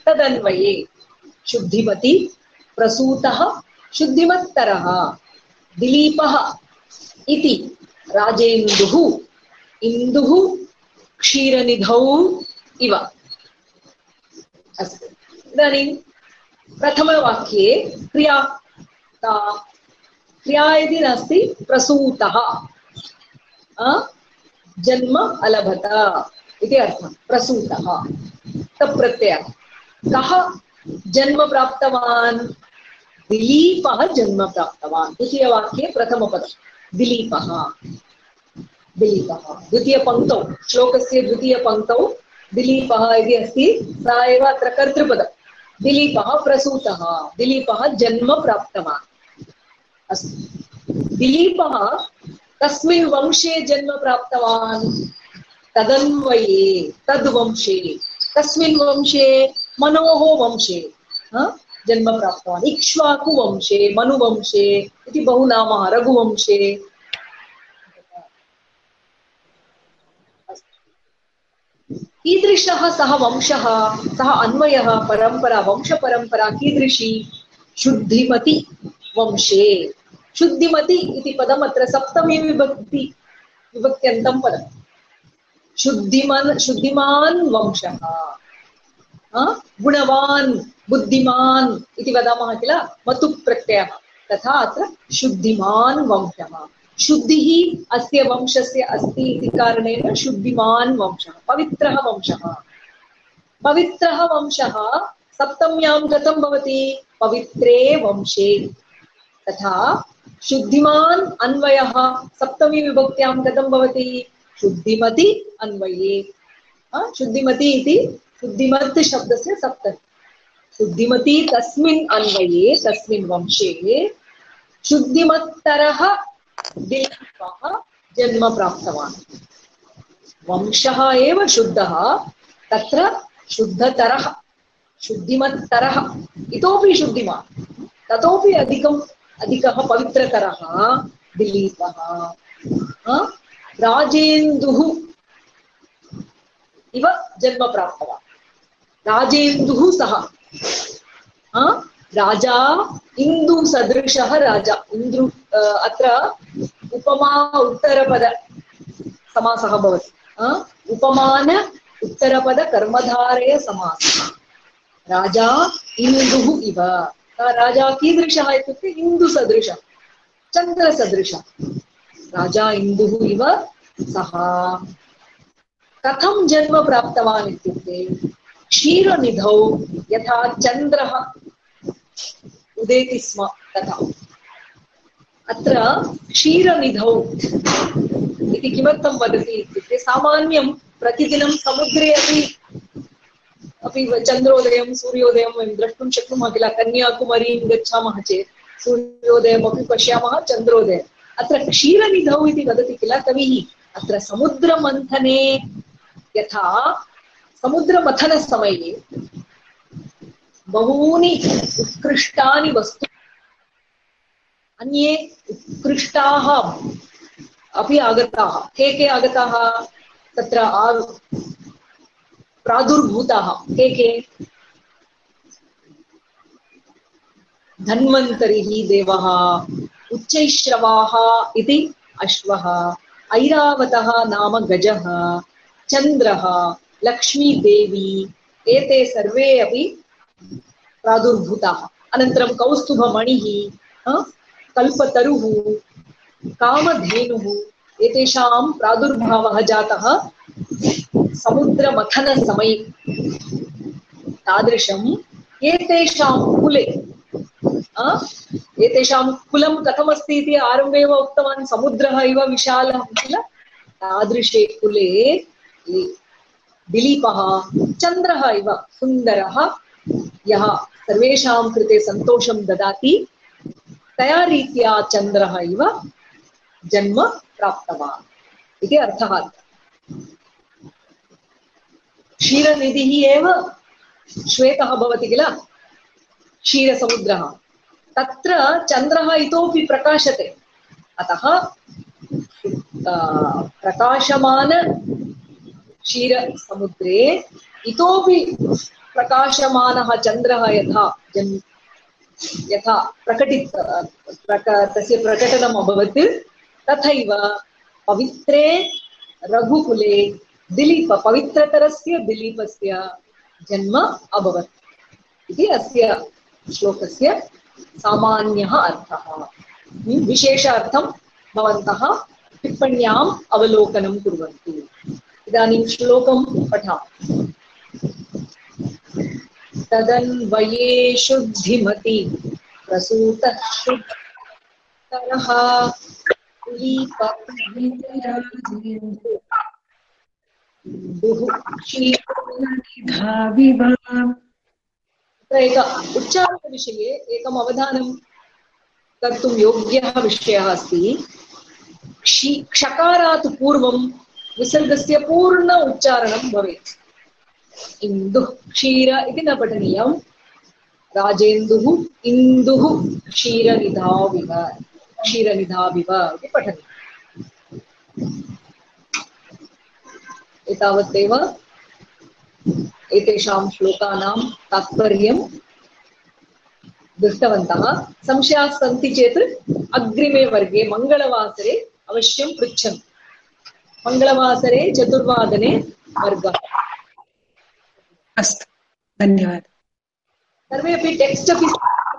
तदन्वये शुद्धिमती प्रसूतः शुद्धिमत्तरः दिलीपः इति राजेन्दुः इन्दुः क्षीरनिधौ इव। अस्तु, इदानीं प्रथमवाक्ये क्रिया का क्रिया इति नास्ति, प्रसूतः जन्म अलभत इति अर्थः। प्रसूतः तप्रत्ययः। कः जन्म प्राप्तवान्? दिलीपः जन्म प्राप्तवान्। द्वितीयवाक्ये प्रथमपदं दिलीपः दिलीपः द्वितीयपङ्क्तौ, श्लोकस्य द्वितीयपङ्क्तौ दिलीपः इति अस्ति, सा एव अत्र कर्तृपदं। दिलीपः प्रसूतः, दिलीपः जन्म प्राप्तवान्। अस्तु, दिलीपः कस्मिन् वंशे जन्म प्राप्तवान्? तदन्वये, तद्वंशे। कस्मिन् वंशे? मनोः वंशे जन्म प्राप्तवान्। इक्ष्वाकु वंशे, मनुवंशे इति बहु नामः, रघुवंशे। कीदृशः सः वंशः, सः अन्वयः, परम्परा, वंशपरम्परा कीदृशी? शुद्धिमति वंशे। शुद्धिमति इति पदम् अत्र सप्तमी विभक्ति विभक्त्यन्तं पदम्। शुद्धिमान्, शुद्धिमान् वंशः, गुणवान्, बुद्धिमान् इति वदामः किल, मतु प्रत्ययः, तथा अत्र शुद्धिमान् वंशः। शुद्धिः अस्य वंशस्य अस्ति इति कारणेन शुद्धिमान् वंशः, पवित्रः वंशः। पवित्रः वंशः सप्तम्यां कथं भवति? पवित्रे वंशे। तथा शुद्धिमान् अन्वयः सप्तमी विभक्त्यां कथं भवति? शुद्धिमति अन्वये। शुद्धिमति इति शुद्धिमत् शब्दस्य सप्तमी। शुद्धिमती तस्मिन् अन्वये, तस्मिन् वंशे शुद्धिमत्तरः दिलीपः जन्म प्राप्तवान्। वंशः एव शुद्धः, तत्र शुद्धतरः, शुद्धिमत्तरः, इतोपि शुद्धिमान्, ततोपि अधिकम् अधिकः पवित्रतरः दिलीपः। राजेन्दुः इव जन्म प्राप्तवान्। राजेन्दुः सः राजा, इंदु सदृशः राजा। इंद्रु अत्र उपमा उत्तरपद समासः भवति। उपमान उत्तरपद कर्मधारय समासः। राजा इंदुः इव। राजा कीदृशः इत्युक्ते इंदु सदृशः, चंद्र सदृशः। राजा इंदुः इव सः कथं जन्म प्राप्तवान् इत्युक्ते क्षीरनिधौ यथा चंद्रः उदेति स्म तथा। अत्र क्षीरनिधौ इति किमर्थं वदति इत्युक्ते सामान्यं प्रतिदिनं समुद्रे अपि अपि चंद्रोदयं सूर्योदयं वयं द्रष्टुं शक्नुमः किल। कन्याकुमारीं गच्छामः चेत् सूर्योदयमपि पश्यामः, चंद्रोदयम्। अत्र क्षीरनिधौ इति वदति किल कविः। अत्र समुद्रमन्थने यथा समुद्रमथनसमये बहूनि उत्कृष्टानि वस्तु, अन्ये उत्कृष्टाः अपि आगताः। के के आगताः तत्र प्रादुर्भूताः? के के? धन्वन्तरिः देवः, उच्चैश्रवाः इति अश्वः, ऐरावतः नाम गजः, चंद्रः, लक्ष्मी देवी, एते सर्वे अपि प्रादुर्भूताः। अनन्तरं कौस्तुभमणिः, कल्पतरुः, कामधेनुः, एतेषां प्रादुर्भावः जातः समुद्रमथनसमये। तादृशम् एतेषां कुले, एतेषां कुलं कथमस्ति इति आरम्भे एव उक्तवान्, समुद्रः इव विशालः किल। तादृशे कुले दिलीपः चन्द्रः इव सुन्दरः, यः सर्वेषां कृते सन्तोषं ददाति, तया रीत्या चन्द्रः इव जन्म प्राप्तवान् इति अर्थः। क्षीरनिधिः एव श्वेतः भवति किल, क्षीरसमुद्रः। तत्र चन्द्रः इतोपि प्रकाशते, अतः प्रकाशमान क्षीरसमुद्रे इतोपि प्रकाशमानः चन्द्रः यथा जन् यथा प्रकटित प्रक तस्य प्रकटनम् अभवत् तथैव पवित्रे रघुकुले दिलीप पवित्रतरस्य दिलीपस्य जन्म अभवत् इति अस्य श्लोकस्य सामान्यः अर्थः। विशेष अर्थं भवन्तः टिप्पण्याम् अवलोकनं कुर्वन्तु। इदानीं श्लोकं पठामः। तदन्वये शुद्धिमति प्रसूतः शुद्धतरः एक उच्चारणविषये एकम् अवधानं कर्तुं योग्यः विषयः अस्ति। क्षि क्षकारात् पूर्वं विसर्गस्य पूर्ण उच्चारणं भवेत्। इन्दुः क्षीर इति न पठनीयं। राजेन्दुः इन्दुः क्षीरनिधाविव क्षीरनिधाविव इति पठनीयम्। एतावदेव एतेषां श्लोकानां तात्पर्यं दृष्टवन्तः। संशयाः सन्ति चेत् अग्रिमे वर्गे मङ्गलवासरे अवश्यं पृच्छन्तु। मङ्गलवासरे चतुर्वादने वर्गः। अस्तु, धन्यवादः। सर्वे अपि टेक्स्ट् अपि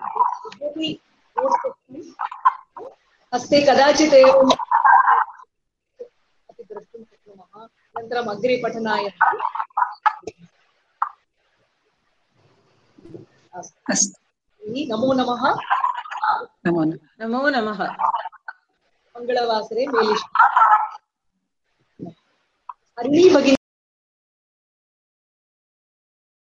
हस्ते कदाचित् एवं अपि द्रष्टुं शक्नुमः। अनन्तरम् अग्रे पठनाय अस्तु, नमो नमः। नमो नमः। नमो नमः। मङ्गलवासरे मेलिष्यामः। हरिणी भगिनी।